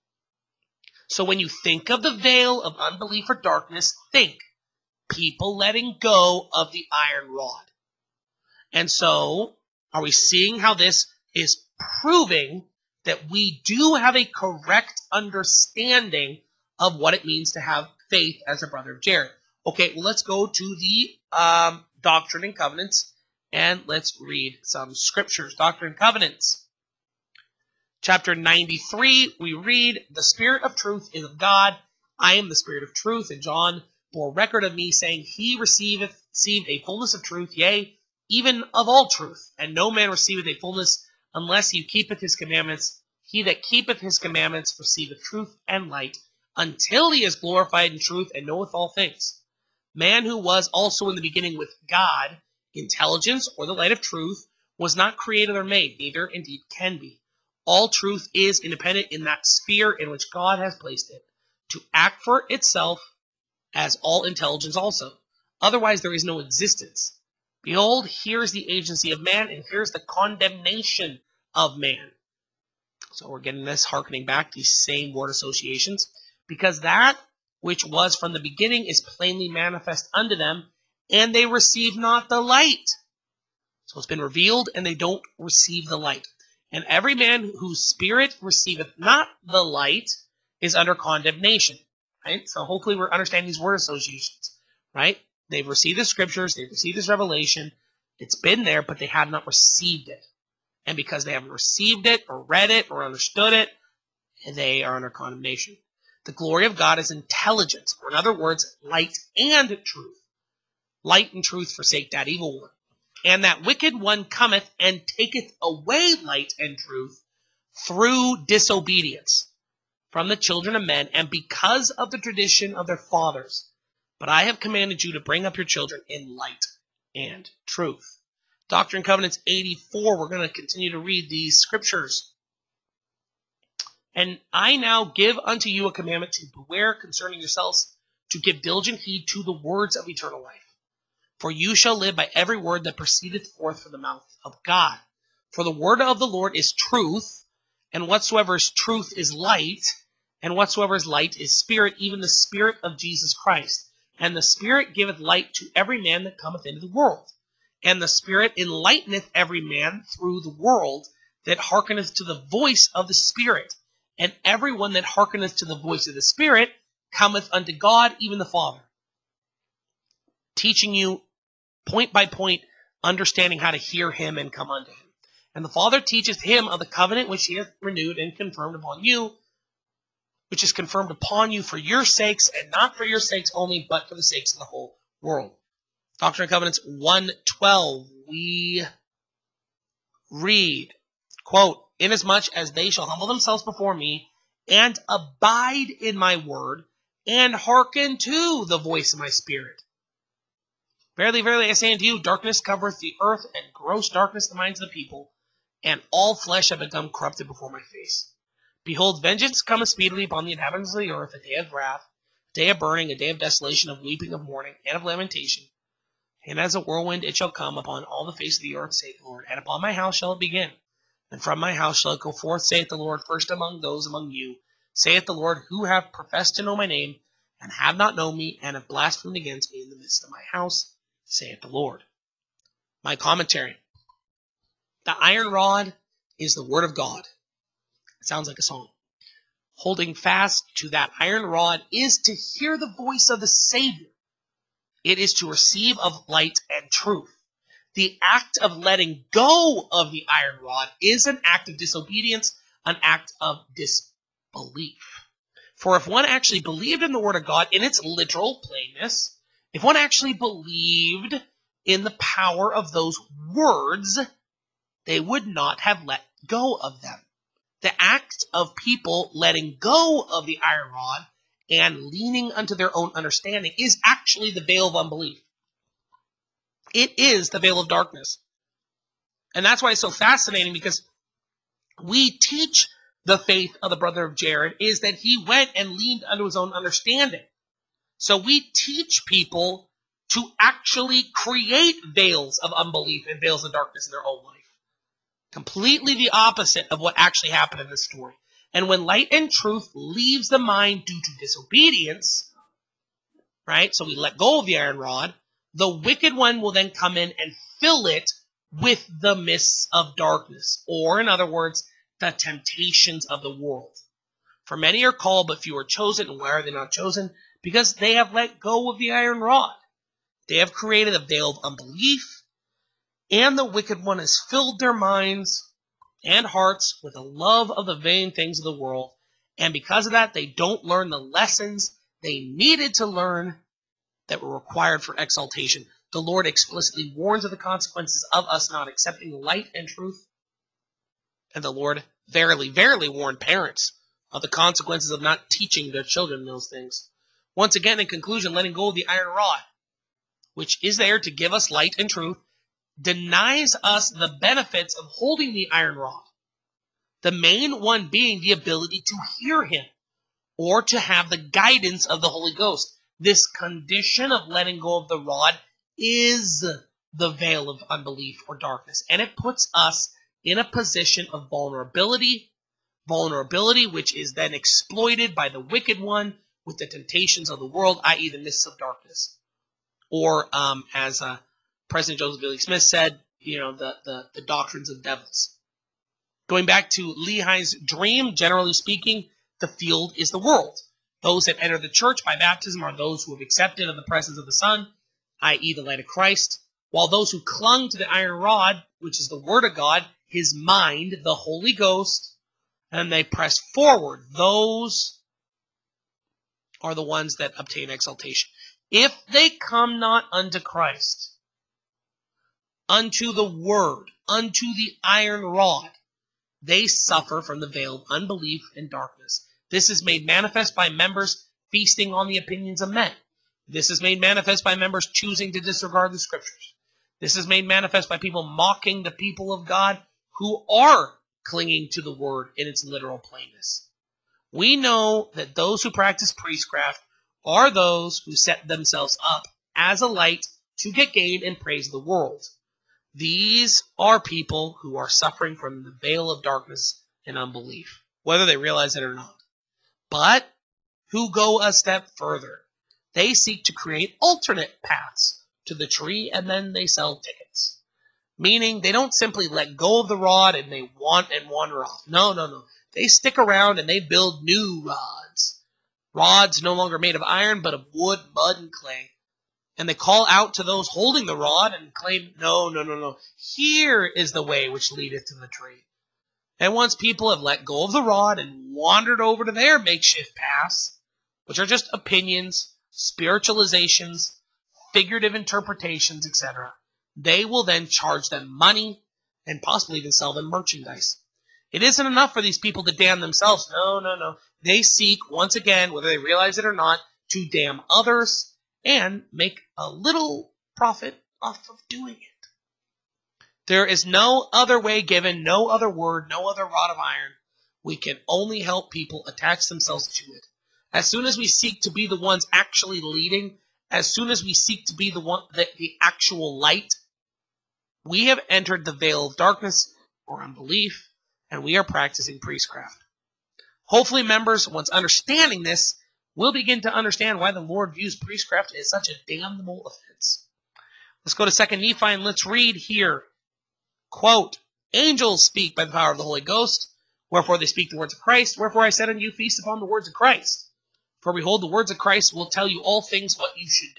So when you think of the veil of unbelief or darkness, think people letting go of the iron rod. And so, are we seeing how this is proving that we do have a correct understanding of what it means to have faith as a brother of Jared? Okay, well, let's go to the um, Doctrine and Covenants, and let's read some scriptures. Doctrine and Covenants. Chapter ninety-three, we read, the Spirit of truth is of God. I am the Spirit of truth. And John bore record of me, saying, he receiveth received a fullness of truth, yea, even of all truth. And no man receiveth a fullness unless he keepeth his commandments. He that keepeth his commandments receiveth truth and light, until he is glorified in truth and knoweth all things. Man who was also in the beginning with God, intelligence, or the light of truth, was not created or made, neither indeed can be. All truth is independent in that sphere in which God has placed it, to act for itself as all intelligence also. Otherwise there is no existence. Behold, here is the agency of man, and here is the condemnation of man. So we're getting this hearkening back to these same word associations, because that which was from the beginning is plainly manifest unto them, and they receive not the light. So it's been revealed, and they don't receive the light. And every man whose spirit receiveth not the light is under condemnation. Right? So hopefully we're understanding these word associations. Right? They've received the scriptures, they've received this revelation. It's been there, but they have not received it. And because they haven't received it, or read it, or understood it, they are under condemnation. The glory of God is intelligence, or in other words, light and truth. Light and truth forsake that evil one. And that wicked one cometh and taketh away light and truth through disobedience from the children of men, and because of the tradition of their fathers. But I have commanded you to bring up your children in light and truth. Doctrine and Covenants eighty-four, we're going to continue to read these scriptures. And I now give unto you a commandment to beware concerning yourselves, to give diligent heed to the words of eternal life. For you shall live by every word that proceedeth forth from the mouth of God. For the word of the Lord is truth, and whatsoever is truth is light, and whatsoever is light is spirit, even the Spirit of Jesus Christ. And the Spirit giveth light to every man that cometh into the world. And the Spirit enlighteneth every man through the world that hearkeneth to the voice of the Spirit. And every one that hearkeneth to the voice of the Spirit cometh unto God, even the Father. Teaching you point by point, understanding how to hear him and come unto him. And the Father teacheth him of the covenant which he hath renewed and confirmed upon you, which is confirmed upon you for your sakes, and not for your sakes only, but for the sakes of the whole world. Doctrine and Covenants one twelve, we read, quote, inasmuch as they shall humble themselves before me, and abide in my word, and hearken to the voice of my Spirit. Verily, verily, I say unto you, darkness covereth the earth, and gross darkness the minds of the people, and all flesh have become corrupted before my face. Behold, vengeance cometh speedily upon the inhabitants of the earth, a day of wrath, a day of burning, a day of desolation, of weeping, of mourning, and of lamentation. And as a whirlwind it shall come upon all the face of the earth, saith the Lord. And upon my house shall it begin. And from my house shall it go forth, saith the Lord, first among those among you, saith the Lord, who have professed to know my name, and have not known me, and have blasphemed against me in the midst of my house, saith the Lord. My commentary. The iron rod is the word of God. It sounds like a song. Holding fast to that iron rod is to hear the voice of the Savior. It is to receive of light and truth. The act of letting go of the iron rod is an act of disobedience, an act of disbelief. For if one actually believed in the word of God in its literal plainness, if one actually believed in the power of those words, they would not have let go of them. The act of people letting go of the iron rod and leaning unto their own understanding is actually the veil of unbelief. It is the veil of darkness. And that's why it's so fascinating, because we teach the faith of the brother of Jared is that he went and leaned unto his own understanding. So we teach people to actually create veils of unbelief and veils of darkness in their own life. Completely the opposite of what actually happened in this story. And when light and truth leaves the mind due to disobedience, right, so we let go of the iron rod, the wicked one will then come in and fill it with the mists of darkness, or in other words, the temptations of the world. For many are called, but few are chosen. And why are they not chosen? Because they have let go of the iron rod. They have created a veil of unbelief, and the wicked one has filled their minds and hearts with a love of the vain things of the world. And because of that, they don't learn the lessons they needed to learn that were required for exaltation. The Lord explicitly warns of the consequences of us not accepting light and truth. And the Lord verily, verily warned parents of the consequences of not teaching their children those things. Once again, in conclusion, letting go of the iron rod, which is there to give us light and truth, denies us the benefits of holding the iron rod. The main one being the ability to hear him, or to have the guidance of the Holy Ghost. This condition of letting go of the rod is the veil of unbelief or darkness, and it puts us in a position of vulnerability, vulnerability which is then exploited by the wicked one with the temptations of the world, that is the mists of darkness. Or, um, as uh, President Joseph Billy Smith said, you know, the, the, the doctrines of devils. Going back to Lehi's dream, generally speaking, the field is the world. Those that enter the church by baptism are those who have accepted of the presence of the Son, that is the light of Christ, while those who clung to the iron rod, which is the Word of God, his mind, the Holy Ghost, and they press forward, those are the ones that obtain exaltation. If they come not unto Christ, unto the Word, unto the iron rod, they suffer from the veil of unbelief and darkness. This is made manifest by members feasting on the opinions of men. This is made manifest by members choosing to disregard the Scriptures. This is made manifest by people mocking the people of God who are clinging to the Word in its literal plainness. We know that those who practice priestcraft are those who set themselves up as a light to get gain and praise the world. These are people who are suffering from the veil of darkness and unbelief, whether they realize it or not. But who go a step further. They seek to create alternate paths to the tree, and then they sell tickets. Meaning they don't simply let go of the rod and they want and wander off. No, no, no. They stick around and they build new rods. Rods no longer made of iron, but of wood, mud, and clay. And they call out to those holding the rod and claim, no, no, no, no. Here is the way which leadeth to the tree. And once people have let go of the rod and wandered over to their makeshift paths, which are just opinions, spiritualizations, figurative interpretations, et cetera, they will then charge them money and possibly even sell them merchandise. It isn't enough for these people to damn themselves. No, no, no. They seek, once again, whether they realize it or not, to damn others and make a little profit off of doing it. There is no other way given, no other word, no other rod of iron. We can only help people attach themselves to it. As soon as we seek to be the ones actually leading, as soon as we seek to be the one, the, the actual light, we have entered the veil of darkness or unbelief, and we are practicing priestcraft. Hopefully, members, once understanding this, will begin to understand why the Lord views priestcraft as such a damnable offense. Let's go to Second Nephi and let's read here. Quote, angels speak by the power of the Holy Ghost, wherefore they speak the words of Christ. Wherefore I said unto you, feast upon the words of Christ. For behold, the words of Christ will tell you all things what you should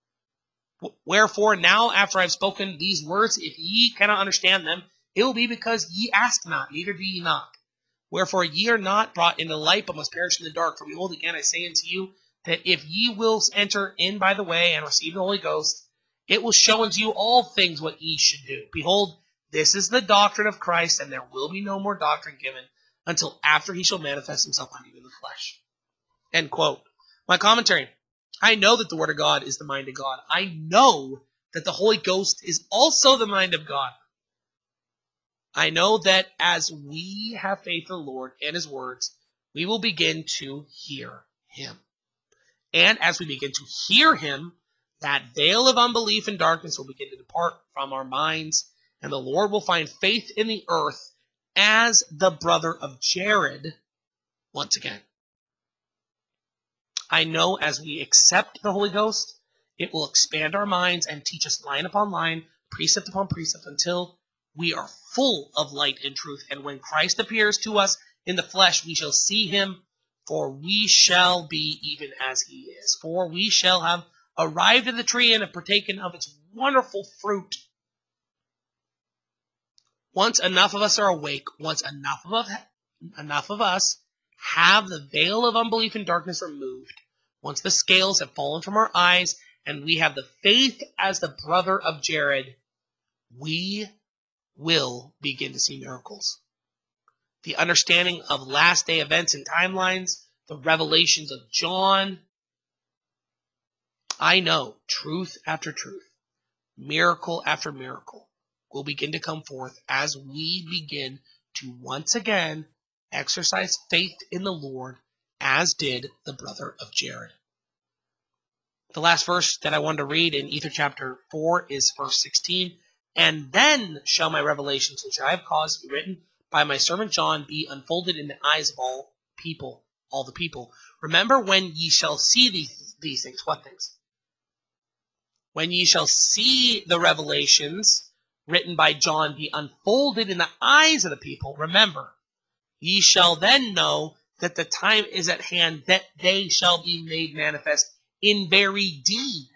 do. Wherefore now, after I have spoken these words, if ye cannot understand them, it will be because ye ask not, neither do ye knock. Wherefore ye are not brought into light, but must perish in the dark. For behold, again I say unto you, that if ye will enter in by the way and receive the Holy Ghost, it will show unto you all things what ye should do. Behold, this is the doctrine of Christ, and there will be no more doctrine given until after he shall manifest himself unto you in the flesh. End quote. My commentary. I know that the Word of God is the mind of God. I know that the Holy Ghost is also the mind of God. I know that as we have faith in the Lord and His words, we will begin to hear Him. And as we begin to hear Him, that veil of unbelief and darkness will begin to depart from our minds, and the Lord will find faith in the earth as the brother of Jared once again. I know as we accept the Holy Ghost, it will expand our minds and teach us line upon line, precept upon precept, until we are full of light and truth. And when Christ appears to us in the flesh, we shall see Him, for we shall be even as He is. For we shall have arrived at the tree and have partaken of its wonderful fruit. Once enough of us are awake, once enough of us, enough of us have the veil of unbelief and darkness removed, once the scales have fallen from our eyes and we have the faith as the brother of Jared, we will begin to see miracles. The understanding of last day events and timelines, the revelations of John. I know truth after truth, miracle after miracle will begin to come forth as we begin to once again exercise faith in the Lord, as did the brother of Jared. The last verse that I wanted to read in Ether chapter four is verse sixteen. And then shall my revelations, which I have caused to be written by my servant John, be unfolded in the eyes of all people, all the people. Remember when ye shall see these, these things. What things? When ye shall see the revelations written by John be unfolded in the eyes of the people, remember, ye shall then know that the time is at hand that they shall be made manifest in very deed.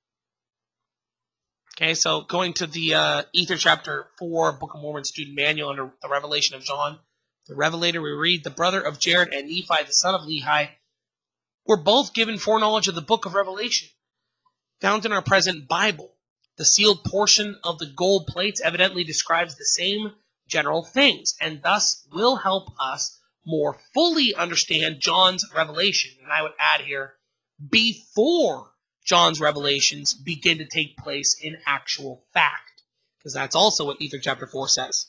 Okay, so going to the uh, Ether chapter four, Book of Mormon Student Manual under the Revelation of John, the Revelator, we read, the brother of Jared and Nephi, the son of Lehi, were both given foreknowledge of the book of Revelation, found in our present Bible. The sealed portion of the gold plates evidently describes the same general things, and thus will help us more fully understand John's revelation. And I would add here, before John's revelations begin to take place in actual fact, because that's also what Ether chapter four says.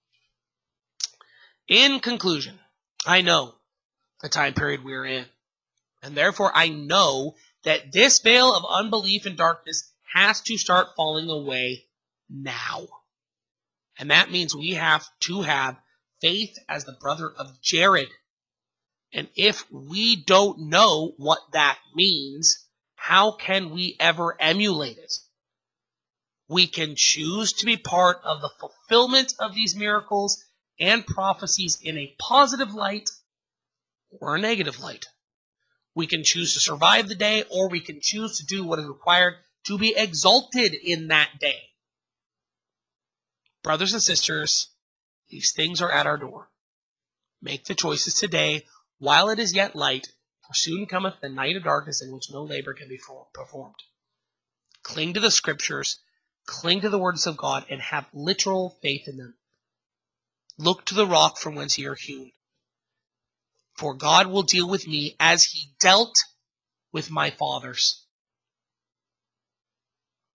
In conclusion, I know the time period we're in, and therefore I know that this veil of unbelief and darkness has to start falling away now. And that means we have to have faith as the brother of Jared. And if we don't know what that means, how can we ever emulate it? We can choose to be part of the fulfillment of these miracles and prophecies in a positive light or a negative light. We can choose to survive the day, or we can choose to do what is required to be exalted in that day. Brothers and sisters, these things are at our door. Make the choices today while it is yet light, for soon cometh the night of darkness in which no labor can be performed. Cling to the scriptures, cling to the words of God, and have literal faith in them. Look to the rock from whence ye are hewn. For God will deal with me as he dealt with my fathers.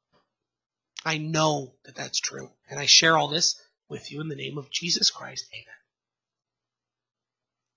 I know that that's true, and I share all this with you in the name of Jesus Christ. Amen.